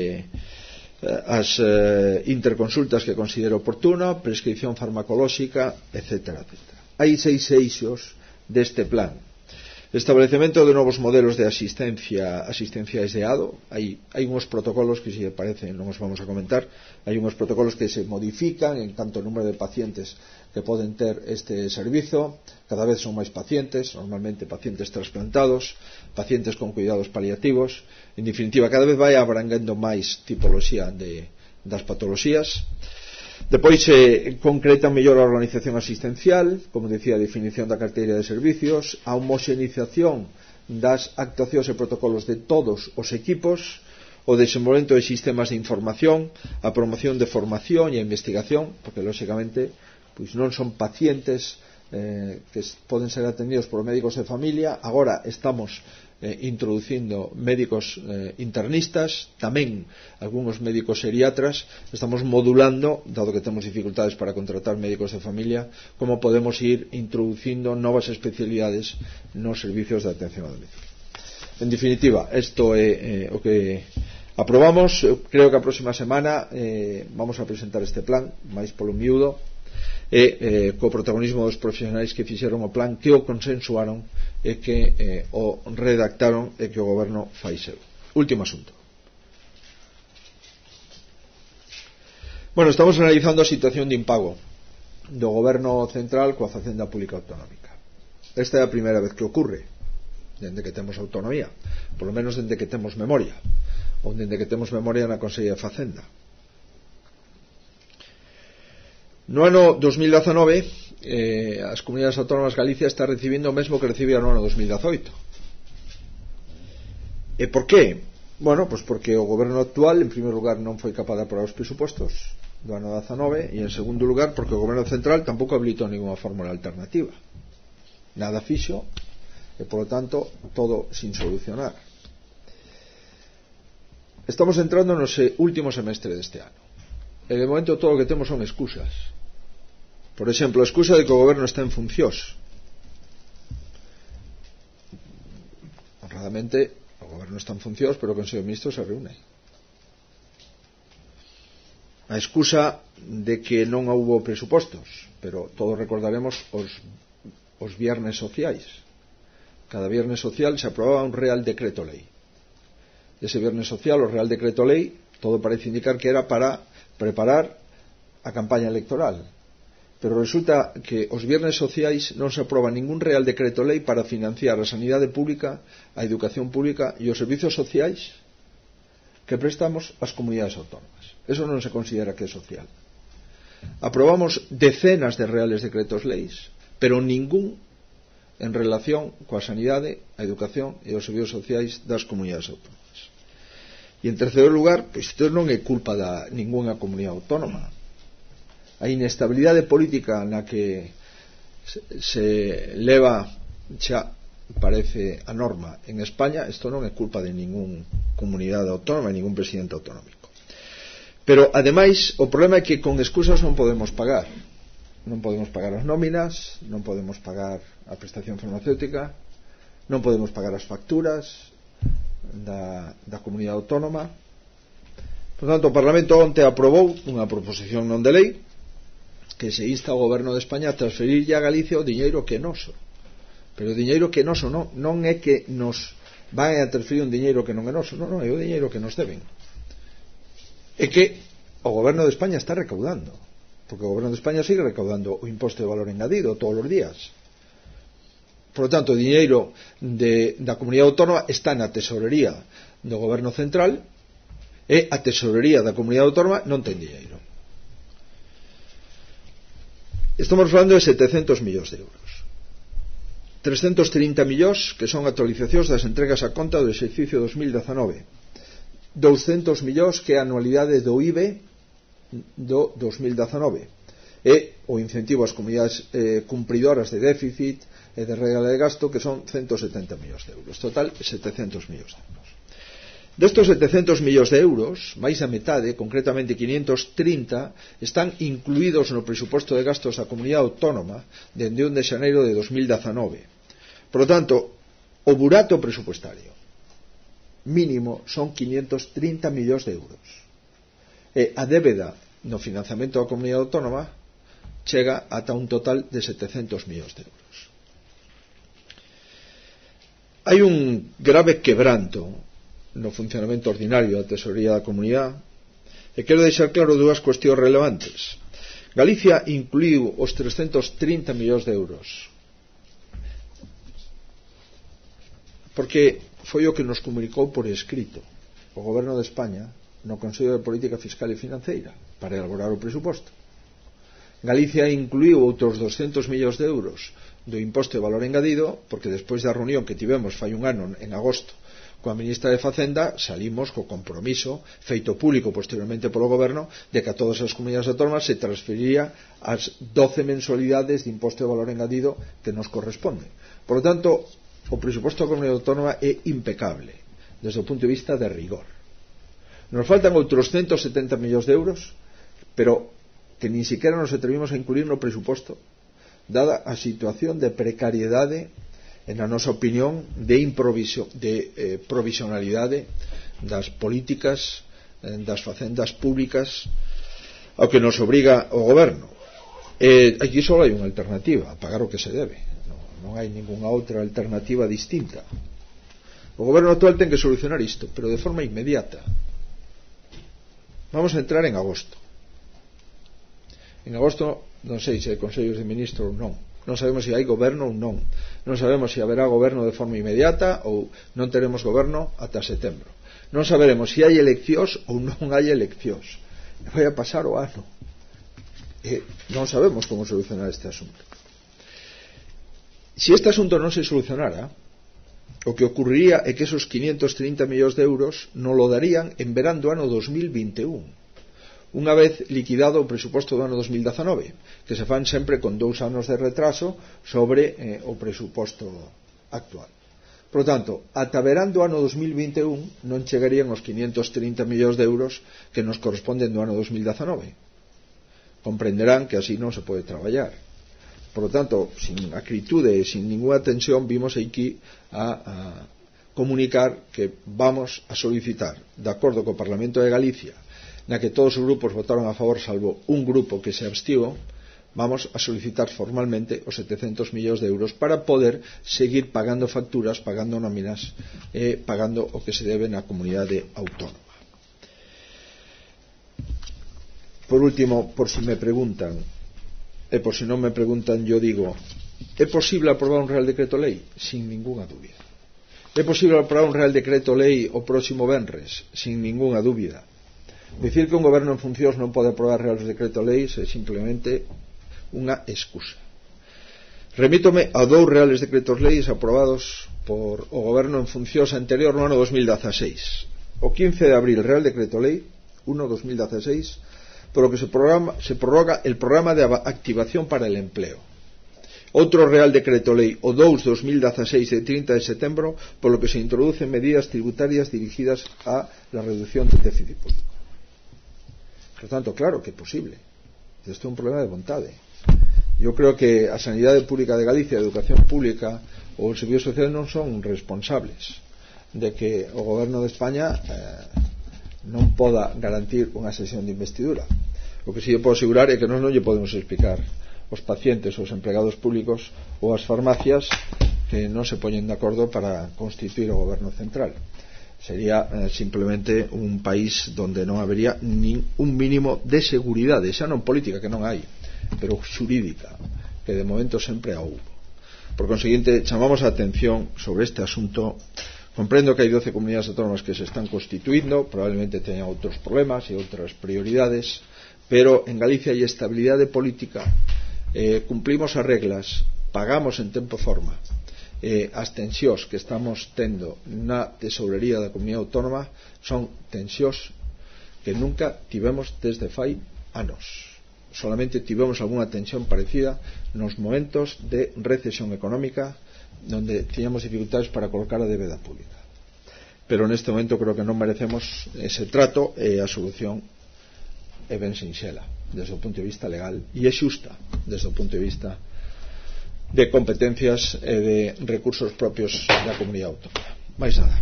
as interconsultas que considera oportuna, prescripción farmacolóxica, etc. Hai 6 eixos deste plan: establecemento de novos modelos de asistencia ESEADO. Hai uns protocolos que, se parecen, non os vamos a comentar. Hai uns protocolos que se modifican en canto ao número de pacientes que poden ter este servizo. Cada vez son máis pacientes, normalmente pacientes trasplantados, pacientes con cuidados paliativos. En definitiva, cada vez vai abrangendo máis tipoloxía das patoloxías. Depois se concreta mellor a organización asistencial, como decía, a definición da carteira de servicios, a homoxenización das actuacións e protocolos de todos os equipos, o desenvolvemento de sistemas de información, a promoción de formación e a investigación, porque lógicamente pois non son pacientes que poden ser atendidos por médicos de familia. Agora estamos introducindo médicos internistas, tamén algúns médicos geriatras. Estamos modulando, dado que temos dificultades para contratar médicos de familia, como podemos ir introducindo novas especialidades nos servicios de atención a domicilio. En definitiva, isto é o que aprobamos. Creo que a próxima semana vamos a presentar este plan máis polo miúdo, e co protagonismo dos profesionais que fixeron o plan, que o consensuaron e que o redactaron e que o goberno fai seu. Último asunto. Bueno, estamos analizando a situación de impago do goberno central coa Facenda Pública Autonómica. Esta é a primeira vez que ocurre dende que temos autonomía, polo menos dende que temos memoria, ou dende que temos memoria na Consellería de Facenda. No ano 2019 as comunidades autónomas, Galicia está recibindo o mesmo que recibía no ano 2018. E por qué? Bueno, pois porque o goberno actual, en primeiro lugar, non foi capaz de aprobar os presupostos do ano 19, e en segundo lugar porque o goberno central tampouco habilitou ninguna fórmula alternativa. Nada fixo, e polo tanto todo sin solucionar. Estamos entrando no último semestre deste ano, e de momento todo o que temos son excusas. Por exemplo, a excusa de que o goberno está en funcións. Honradamente, o goberno está en funcións, pero o Consello de Ministros se reúne. A excusa de que non houbo presupostos, pero todos recordaremos os viernes sociais. Cada viernes social se aprobaba un Real Decreto Lei. Ese viernes social, o Real Decreto Lei, todo parece indicar que era para preparar a campaña electoral. Pero resulta que os viernes sociais non se aproba ningún Real Decreto Lei para financiar a sanidade pública, a educación pública e os servicios sociais que prestamos ás comunidades autónomas. Eso non se considera que é social. Aprobamos decenas de reales decretos leis, pero ningún en relación coa sanidade, a educación e os servicios sociais das comunidades autónomas. E en terceiro lugar, pois isto non é culpa da ninguna comunidade autónoma. A inestabilidade política na que se leva xa parece a norma en España, isto non é culpa de ningún comunidade autónoma e ningún presidente autonómico. Pero ademais o problema é que con excusas non podemos pagar as nóminas, non podemos pagar a prestación farmacéutica, non podemos pagar as facturas da comunidade autónoma. Por tanto, o Parlamento onte aprobou unha proposición non de lei que se insta ao Goberno de España a transferirlle a Galicia o diñeiro que é noso. Pero o diñeiro que é noso non é que nos van a transferir un diñeiro que non é noso, non, é o diñeiro que nos deben. É que o Goberno de España está recaudando, porque o Goberno de España sigue recaudando o imposto de valor engadido todos os días. Por lo tanto, o diñeiro da comunidade autónoma está na tesorería do Goberno central e a tesorería da comunidade autónoma non ten diñeiro. Estamos falando de 700 millóns de euros. 330 millóns que son actualizacións das entregas a conta do exercicio 2019. 200 millóns que é a anualidade do IBE do 2019. E o incentivo ás comunidades cumpridoras de déficit e de regla de gasto, que son 170 millóns de euros. Total, 700 millóns de euros. Destos 700 millóns de euros, máis da metade, concretamente 530, están incluídos no presuposto de gastos da comunidade autónoma dende 1 de xaneiro de 2019. Por lo tanto, o burato presupuestario mínimo son 530 millóns de euros. E a débeda no financiamento da comunidade autónoma chega ata un total de 700 millóns de euros. Hai un grave quebranto no funcionamento ordinario da tesorería da comunidade e quero deixar claro dúas cuestións relevantes. Galicia incluiu os 330 millóns de euros porque foi o que nos comunicou por escrito o Goberno de España no Consello de Política Fiscal e Financeira para elaborar o presuposto. Galicia incluiu outros 200 millóns de euros do imposto de valor engadido porque despois da reunión que tivemos fai un ano en agosto coa ministra de Facenda salimos co compromiso feito público posteriormente polo Goberno de que a todas as comunidades autónomas se transferiría as 12 mensualidades de imposto de valor engadido que nos corresponde. Por lo tanto, o presuposto da comunidade autónoma é impecable desde o punto de vista de rigor. Nos faltan outros 170 millóns de euros, pero que nin siquiera nos atrevimos a incluir no presuposto, dada a situación de precariedade, en a nosa opinión, de provisionalidade das políticas das facendas públicas ao que nos obriga o goberno. Aquí só hai unha alternativa, a pagar o que se debe, non hai ninguna outra alternativa distinta. O goberno actual ten que solucionar isto, pero de forma inmediata. Vamos a entrar en agosto. En agosto non sei se hai consellos de ministros ou non. Non sabemos se hai goberno ou non. Non sabemos se haberá goberno de forma inmediata ou non teremos goberno ata setembro. Non saberemos se hai eleccións ou non hai eleccións. Vai a pasar o ano. Non sabemos como solucionar este asunto. Se este asunto non se solucionara, o que ocurriría é que esos 530 millóns de euros non lo darían en verán do ano 2021. Unha vez liquidado o presuposto do ano 2019, que se fan sempre con 2 anos de retraso sobre o presuposto actual. Por lo tanto, ata verán do ano 2021 non chegarían os 530 millóns de euros que nos corresponden do ano 2019. Comprenderán que así non se pode traballar. Por lo tanto, sin acritude e sin ninguna tensión, vimos aquí a comunicar que vamos a solicitar, de acordo co Parlamento de Galicia, na que todos os grupos votaron a favor salvo un grupo que se abstivo, vamos a solicitar formalmente os 700 millóns de euros para poder seguir pagando facturas, pagando nóminas e pagando o que se debe na comunidade autónoma. Por último, por si me preguntan, e por si non me preguntan, yo digo, ¿é posible aprobar un Real Decreto Lei? Sin ninguna dúbida. ¿É posible aprobar un Real Decreto Lei o próximo venres? Sin ninguna dúbida. Dicir que un goberno en funcións non pode aprobar reales decreto leis é simplemente unha excusa. Remítome a 2 reales decretos leis aprobados por o goberno en funcións anterior no ano 2016. O 15 de abril, Real Decreto Lei 1/2016, por lo que se prorroga el programa de activación para el empleo. Outro Real Decreto Lei o 2/2016 de 30 de setembro polo que se introducen medidas tributarias dirigidas a la reducción del déficit público. Por tanto, claro que é posible. Isto é un problema de vontade. Eu creo que a sanidade pública de Galicia, a educación pública ou os servicios sociais non son responsables de que o goberno de España non poda garantir unha sesión de investidura. O que si eu podo asegurar é que non lle podemos explicar os pacientes, os empregados públicos ou as farmacias que non se poñen de acordo para constituir o goberno central. Sería simplemente un país donde non habería nin un mínimo de seguridade, xa non política, que non hai, pero xurídica, que de momento sempre a houbo. Por conseguinte, chamamos a atención sobre este asunto. Comprendo que hai 12 comunidades autónomas que se están constituindo, probablemente teñan outros problemas e outras prioridades, pero en Galicia hai estabilidade política, cumplimos as reglas, pagamos en tempo e forma, as tensións que estamos tendo na tesourería da comunidade autónoma son tensións que nunca tivemos desde fai anos. Solamente tivemos algunha tensión parecida nos momentos de recesión económica donde tiñamos dificultades para colocar a débeda pública, pero neste momento creo que non merecemos ese trato e a solución é ben sinxela desde o punto de vista legal e é xusta desde o punto de vista de competencias e de recursos propios da comunidade autónoma. Mais nada.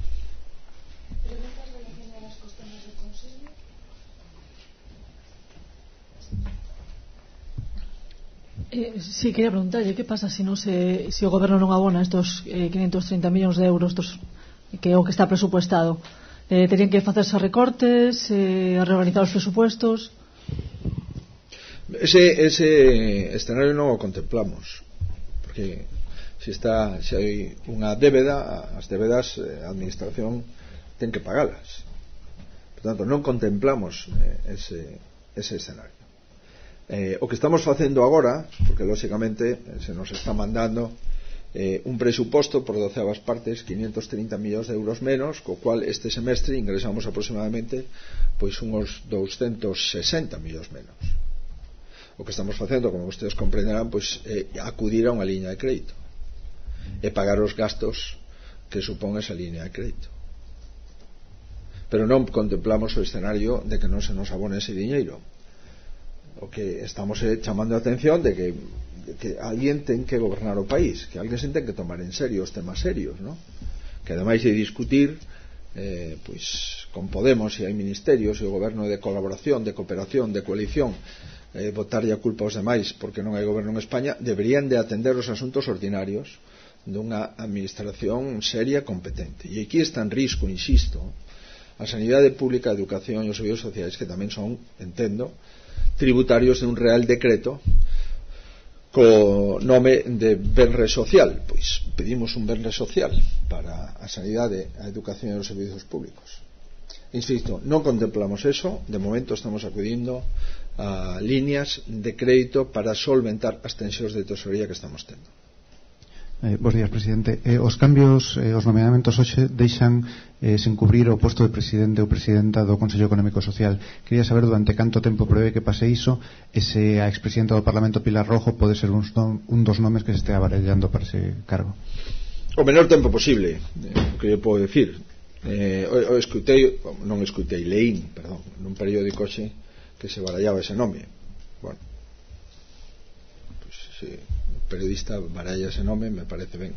Sí, quería preguntarlle que pasa se o goberno non abona estos 530 millóns de euros que é o que está presupuestado. Terían que facerse recortes, reorganizar os presupuestos. Ese escenario non o contemplamos, porque se hai unha débeda, as débedas a administración ten que pagalas. Por tanto, non contemplamos ese escenario. O que estamos facendo agora, porque lógicamente se nos está mandando un presuposto por 12avas partes, 530 millóns de euros menos, co cual este semestre ingresamos aproximadamente pois uns 260 millóns menos. O que estamos facendo, como vostedes comprenderán, pois acudir a unha liña de crédito e pagar os gastos que supón esa liña de crédito, pero non contemplamos o escenario de que non se nos abone ese diñeiro. O que estamos chamando a atención de que alguén ten que gobernar o país, que alguén se ten que tomar en serio os temas serios, ¿no? Que ademais de discutir pois con Podemos, se hai ministerios, se o goberno de colaboración, de cooperación, de coalición, botarlle a culpa aos demais porque non hai goberno en España, deberían de atender os asuntos ordinarios dunha administración seria, competente. E aquí está en risco, insisto, a sanidade pública, a educación e os servicios sociais, que tamén son, entendo, tributarios de un real decreto co nome de benre social. Pois pedimos un benre social para a sanidade, a educación e os servicios públicos. Insisto, non contemplamos eso. De momento estamos acudindo a líneas de crédito para solventar as tensións de tesorería que estamos tendo. Bos días, presidente. Os cambios, os nomeamentos hoxe deixan sen cubrir o posto de presidente ou presidenta do Consello Económico e Social. Quería saber durante canto tempo prevé que pase iso e se a expresidenta do Parlamento, Pilar Rojo, pode ser un dos nomes que se estea barallando para ese cargo. O menor tempo posible, que eu podo decir. Leín nun periódico hoxe que se barallaba ese nome. Bueno, pues si periodista baralla ese nome, me parece ben,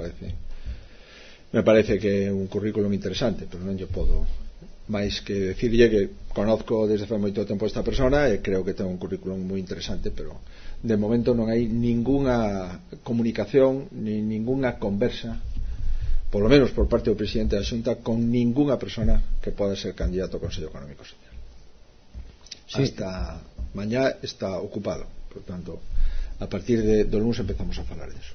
me parece que é un currículum interesante, pero non lle podo máis que decirlle que conozco desde fai moito tempo esta persona e creo que ten un currículum moi interesante, pero de momento non hai ninguna comunicación ni ninguna conversa, por lo menos por parte do presidente da Xunta, con ninguna persona que poda ser candidato ao Consello Económico Social. Sí. Hasta mañá está ocupado, por tanto a partir do lunes empezamos a falar disso.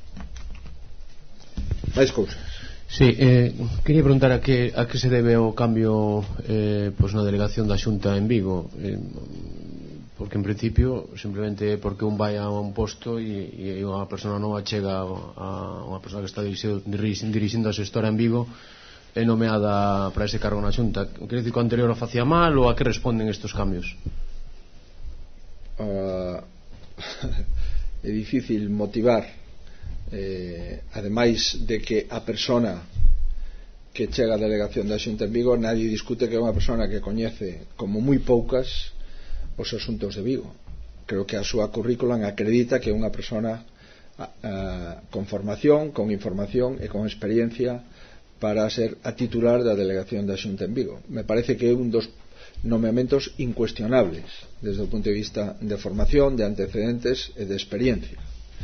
Mais cousas. Sí, quería preguntar a que se debe o cambio pois na delegación da Xunta en Vigo, porque en principio simplemente é porque un vai a un posto e unha persona nova chega a unha persona que está dirixindo a xestora en Vigo é nomeada para ese cargo na Xunta. Quer dicir que o anterior o facía mal ou a que responden estes cambios? É difícil motivar ademais de que a persona que chega a delegación da Xunta en Vigo, nadie discute que é unha persona que coñece como moi poucas os asuntos de Vigo. Creo que a súa currículum acredita que é unha persona con formación, con información e con experiencia para ser a titular da delegación da Xunta en Vigo. Me parece que é un dos nomeamentos incuestionables desde o punto de vista de formación, de antecedentes e de experiencia.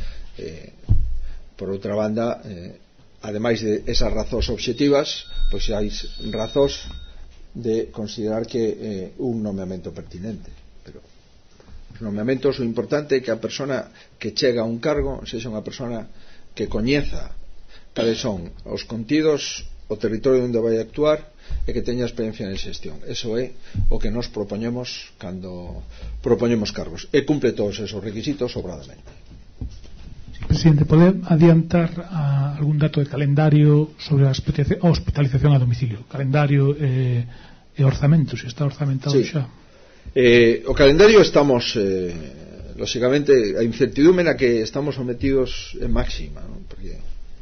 Por outra banda, ademais de esas razóns obxectivas, pois hai razóns de considerar que é un nomeamento pertinente. Pero os nomeamentos, o importante é que a persona que chega a un cargo sexa unha persona que coñeza cales son os contidos, o territorio onde vai actuar e que teña experiencia en xestión. Eso é o que nos propoñemos cando propoñemos cargos, e cumple todos esos requisitos sobradamente. Presidente, pode adiantar algún dato de calendario sobre a hospitalización a domicilio? Calendario e orzamento, se está orzamentado sí. Xa? O calendario estamos, lógicamente, a incertidumbre na que estamos sometidos é máxima, ¿no? Porque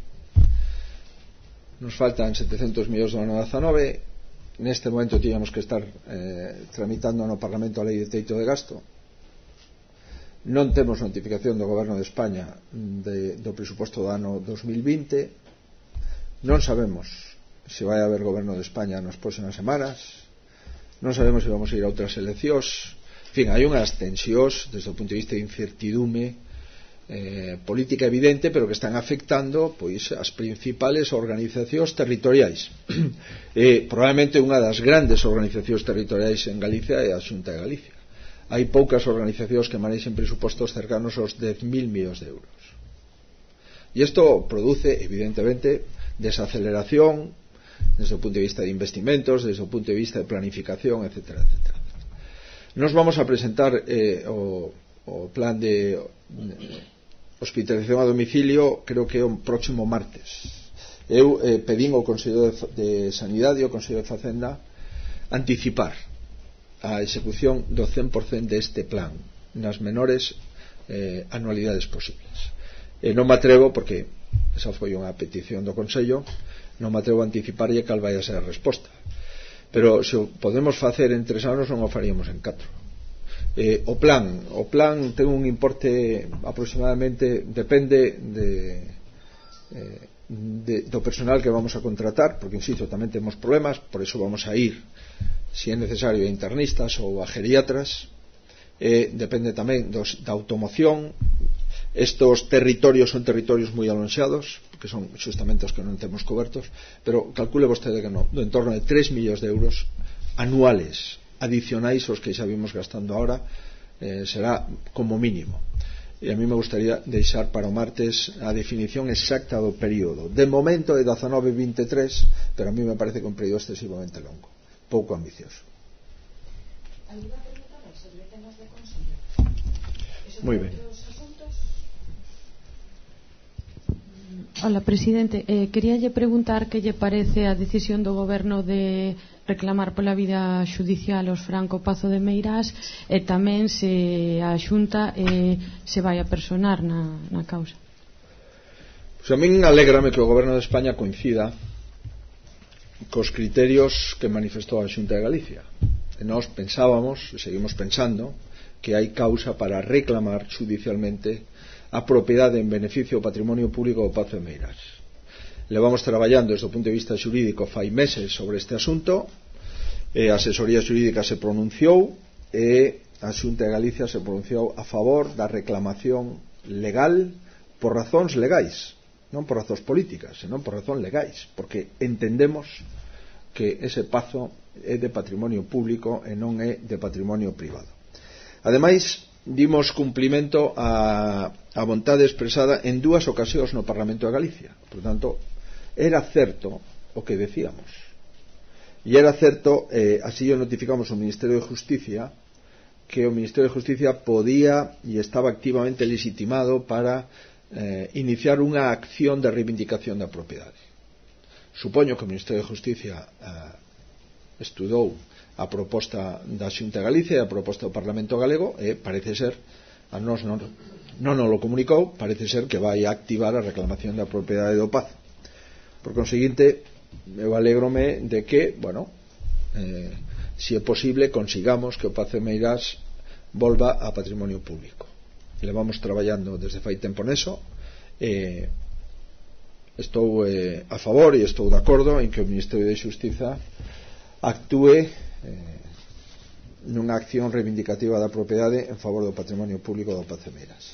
nos faltan 700 millóns do ano 19. Neste momento tíamos que estar tramitando no Parlamento a lei de teito de gasto. Non temos notificación do Goberno de España do presuposto do ano 2020. Non sabemos se vai haber Goberno de España nas próximas semanas. Non sabemos se vamos a ir a outras eleccións. En fin, hai unhas tensións desde o punto de vista de incertidume política evidente, pero que están afectando pois as principales organizacións territoriais. Probablemente unha das grandes organizacións territoriais en Galicia é a Xunta de Galicia. Hai poucas organizacións que manexen presupostos cercanos aos 10.000 millóns de euros. E isto produce, evidentemente, desaceleración desde o punto de vista de investimentos, desde o punto de vista de planificación, etc. Nos vamos a presentar o plan de hospitalización a domicilio, creo que é o próximo martes. Eu pedín ao Consello de Sanidade e ao Consello de Facenda anticipar a execución do 100% deste plan nas menores anualidades posibles. Non me atrevo, porque esa foi unha petición do Consello, non me atrevo a anticiparlle cal vai a ser a resposta, pero se o podemos facer en 3 anos non o faríamos en 4. O plan ten un importe aproximadamente, depende do personal que vamos a contratar, porque insisto, tamén temos problemas, por eso vamos a ir, si é necesario, a internistas ou a geriatras. Depende tamén da automoción. Estos territorios son territorios moi alonxados, que son justamente os que non temos cobertos, pero calcule vostede que no, do entorno de 3 millóns de euros anuales adicionais aos que xa vimos gastando ahora, será como mínimo. E a mí me gustaría deixar para o martes a definición exacta do período. De momento é 19-23, pero a mí me parece que un período excesivamente longo, pouco ambicioso. Moi ben. Hola, presidente. Queríalle preguntar que lle parece a decisión do Goberno de reclamar pola vida xudicial aos Franco Pazo de Meirás, e tamén se a Xunta se vai a personar na causa. Pois a min alégrame que o Goberno de España coincida cos criterios que manifestou a Xunta de Galicia. E nós pensábamos, e seguimos pensando, que hai causa para reclamar judicialmente a propiedade en beneficio do patrimonio público do Pazo de Meirás. Levamos traballando desde o punto de vista xurídico fai meses sobre este asunto, a asesoría xurídica se pronunciou e a Xunta de Galicia se pronunciou a favor da reclamación legal por razóns legais, non por razóns políticas, senón por razóns legais, porque entendemos que ese pazo é de patrimonio público e non é de patrimonio privado. Ademais, dimos cumplimento a vontade expresada en 2 ocasións no Parlamento de Galicia. Por tanto, era certo o que decíamos, e era certo, así o notificamos ao Ministerio de Justicia, que o Ministerio de Justicia podía e estaba activamente legitimado para iniciar unha acción de reivindicación da propiedade. Supoño que o Ministerio de Justicia estudou a proposta da Xunta de Galicia e a proposta do Parlamento galego, e parece ser a nós non nos lo comunicou. Parece ser que vai a activar a reclamación da propiedade do Pazo. Por conseguinte, eu alégrome de que, se é posible, consigamos que o Pazo de Meirás volva a patrimonio público. Levamos traballando desde fai tempo neso. Estou a favor e estou de acordo en que o Ministerio de Xustiza actúe nunha acción reivindicativa da propiedade en favor do patrimonio público do Pazo de Meirás.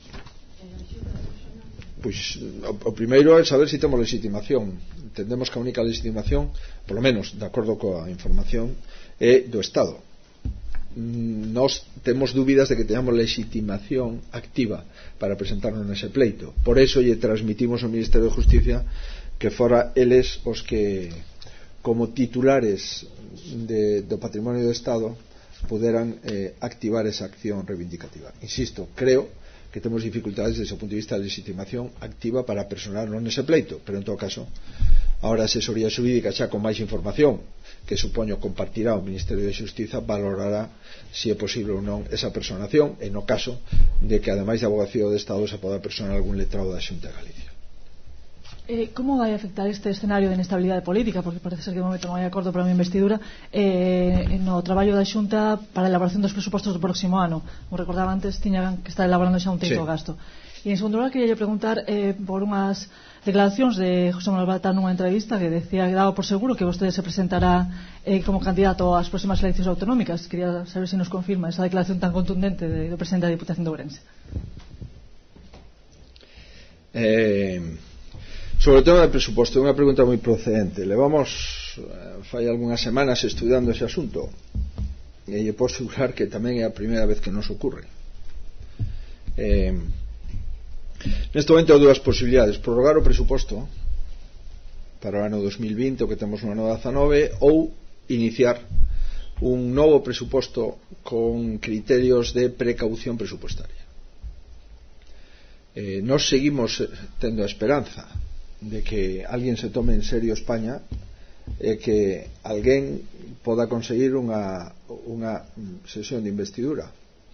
Pois o primeiro é saber se temos legitimación. Entendemos que a única legitimación, por lo menos de acordo coa información, é do Estado. Nós temos dúbidas de que teñamos legitimación activa para presentarnos nese pleito. Por eso lle transmitimos ao Ministerio de Justicia que fora eles os que, como titulares do patrimonio do Estado, puderan activar esa acción reivindicativa. Insisto, creo que temos dificultades desde o punto de vista de legitimación activa para personarnos nese pleito, pero en todo caso ahora a asesoría xurídica xa con máis información que supoño compartirá o Ministerio de Xustiza valorará se é posible ou non esa personación e no caso de que ademais de Abogacía do Estado se poda personar algún letrado da Xunta de Galicia. Como vai afectar este escenario de inestabilidade política, porque parece ser que de momento non hai acordo para unha investidura, no traballo da Xunta para a elaboración dos presupostos do próximo ano? Como recordaba antes, tiñan que estar elaborando xa un teito gasto. E en segundo lugar, queria preguntar por unhas declaracións de José Manuel Baltar nunha entrevista que decía que daba por seguro que vostede se presentará como candidato ás próximas eleccións autonómicas. Queria saber se nos confirma esa declaración tan contundente do presidente da Diputación de Ourense. Sobre o tema do presuposto, é unha pregunta moi procedente. Levamos fai algunhas semanas estudando ese asunto e lle posso asegurar que tamén é a primeira vez que nos ocurre. Neste momento hai dúas posibilidades: prorrogar o presuposto para o ano 2020, o que temos no ano 19, ou iniciar un novo presuposto con criterios de precaución presupuestaria. Nos seguimos tendo a esperanza de que alguén se tome en serio España e que alguén poda conseguir unha sesión de investidura,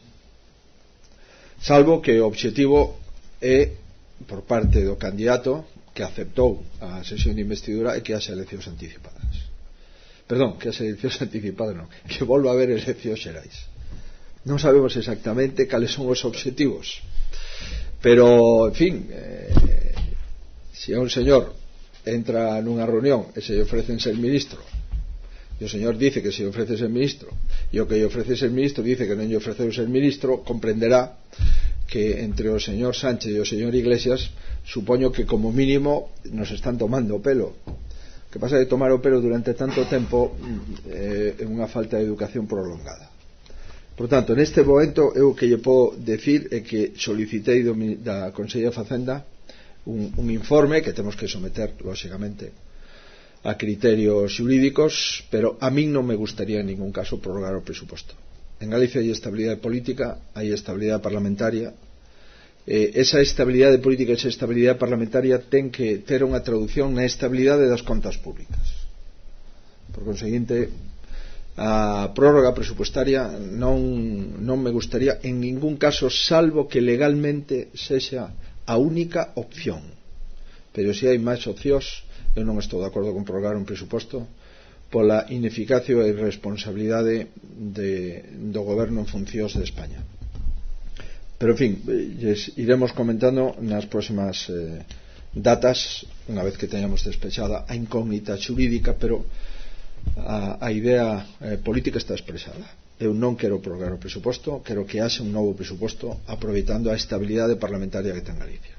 salvo que o obxectivo é por parte do candidato que aceptou a sesión de investidura e que haxa eleccións anticipadas. Perdón, que haxa eleccións anticipadas non, que volva a haber eleccións xerais. Non sabemos exactamente cales son os obxectivos, pero en fin, se un señor entra nunha reunión e se lle ofrecen ser ministro e o señor dice que se lle ofrece ser ministro e o que lle ofrece ser ministro dice que non lle ofreceu ser ministro, comprenderá que entre o señor Sánchez e o señor Iglesias supoño que como mínimo nos están tomando o pelo. O que pasa é que tomar o pelo durante tanto tempo é unha falta de educación prolongada. Por tanto, neste momento eu o que lle podo decir é que solicitei da Consellería de Facenda un informe que temos que someter lógicamente a criterios xurídicos, pero a min non me gustaría en ningún caso prorrogar o presuposto. En Galicia hai estabilidade política, hai estabilidade parlamentaria. Esa estabilidade política e esa estabilidade parlamentaria ten que ter unha traducción na estabilidade das contas públicas. Por conseguinte, a prórroga presupuestaria non me gustaría en ningún caso, salvo que legalmente sexa a única opción. Pero se hai máis opcións, eu non estou de acordo con prorrogar un presuposto pola ineficacia e irresponsabilidade do goberno en funcións de España. Pero en fin, iremos comentando nas próximas datas, unha vez que teñamos despexada a incógnita xurídica, pero a idea política está expresada. Eu non quero prorrogar o presuposto, quero que haxe un novo presuposto aproveitando a estabilidade parlamentaria que ten Galicia.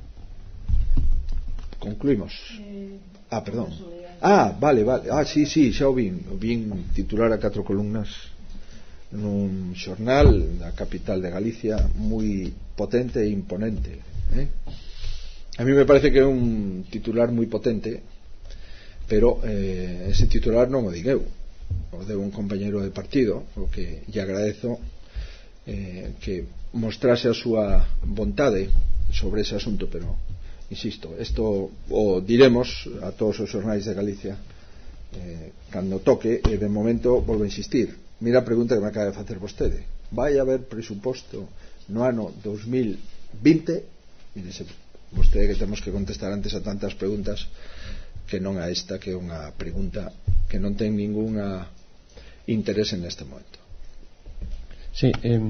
Concluímos. Perdón. Vale. Sí, xa o vin titular a 4 columnas nun xornal da capital de Galicia moi potente e imponente. A mí me parece que é un titular moi potente, pero ese titular non o digo eu, o deu un compañeiro de partido, o que lle agradezo que mostrase a súa vontade sobre ese asunto, pero insisto, isto o diremos a todos os xornais de Galicia cando toque, e de momento volvo a insistir. Mira a pregunta que me acaba de facer vostede: vai haber presuposto no ano 2020, e dice vostede que temos que contestar antes a tantas preguntas que non a esta, que é unha pregunta que non ten ningún interese neste momento. Sí,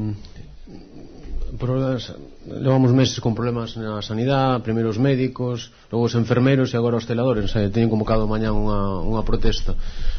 problemas, levamos meses con problemas na sanidade, primeiro os médicos, logo os enfermeros e agora os celadores. Teñen convocado mañá unha protesta.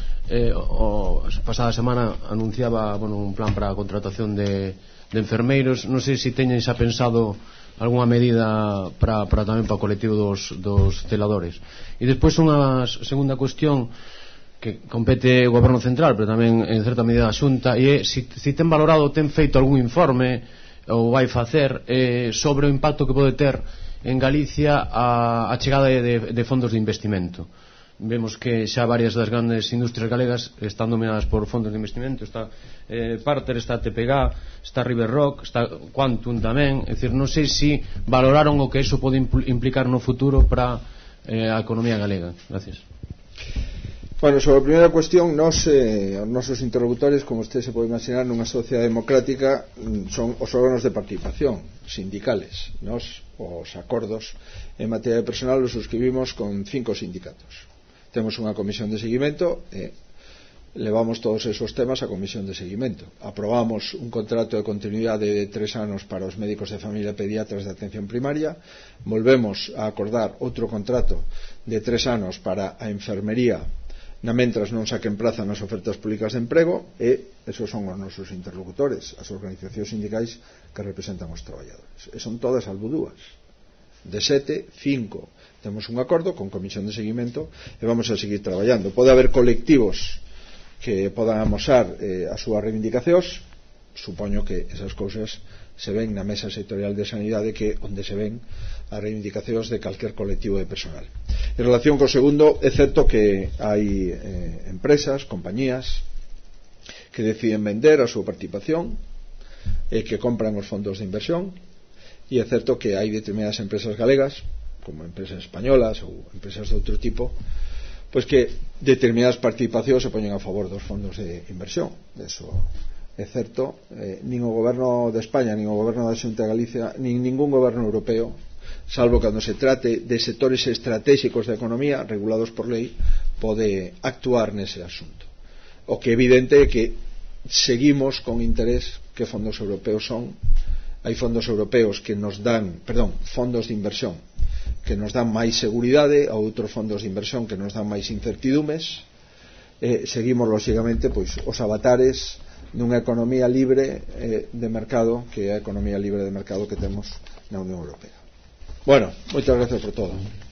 A pasada semana anunciaba un plan para a contratación de enfermeiros. Non sei se teñen xa pensado algunha medida para tamén para o colectivo dos celadores. E despois unha segunda cuestión que compete o goberno central, pero tamén en certa medida a Xunta, e é se ten valorado, ten feito algún informe ou vai facer sobre o impacto que pode ter en Galicia a chegada de fondos de investimento. Vemos que xa varias das grandes industrias galegas están dominadas por fondos de investimento. Está Parter, está TPG, está River Rock, está Quantum tamén. É dicir, non sei se valoraron o que iso pode implicar no futuro para a economía galega. Gracias. Bueno, sobre a primeira cuestión, os nosos interlocutores, como usted se pode imaginar, nunha sociedade democrática son os órganos de participación sindicales. Os acordos en materia de personal os suscribimos con 5 sindicatos. Temos unha comisión de seguimento e levamos todos esos temas á comisión de seguimento. Aprobamos un contrato de continuidade de 3 anos para os médicos de familia e pediatras de atención primaria. Volvemos a acordar outro contrato de 3 anos para a enfermería na mentras non saquen praza nas ofertas públicas de emprego, e esos son os nosos interlocutores, as organizacións sindicais que representan os traballadores, e son todas albudúas. De 7, 5 temos un acordo con comisión de seguimento e vamos a seguir traballando. Pode haber colectivos que podan amosar as súas reivindicacións. Supoño que esas cousas se ven na mesa sectorial de sanidade, que onde se ven as reivindicacións de calquer colectivo de personal. En relación co segundo, é certo que hai empresas, compañías que deciden vender a súa participación e que compran os fondos de inversión, e é certo que hai determinadas empresas galegas, como empresas españolas ou empresas de outro tipo, pois que determinadas participacións se poñen a favor dos fondos de inversión. Eso é certo. Nin o goberno de España, nin o goberno da Xunta de Galicia, nin ningún goberno europeo, salvo cando se trate de sectores estratégicos da economía regulados por lei, pode actuar nese asunto. O que é evidente é que seguimos con interés que fondos europeos son. Hai fondos europeos que nos dan, fondos de inversión que nos dan máis seguridade, ou outros fondos de inversión que nos dan máis incertidumes. Seguimos lógicamente os avatares dunha economía libre de mercado, que é a economía libre de mercado que temos na Unión Europea. Bueno, moitas gracias por todo.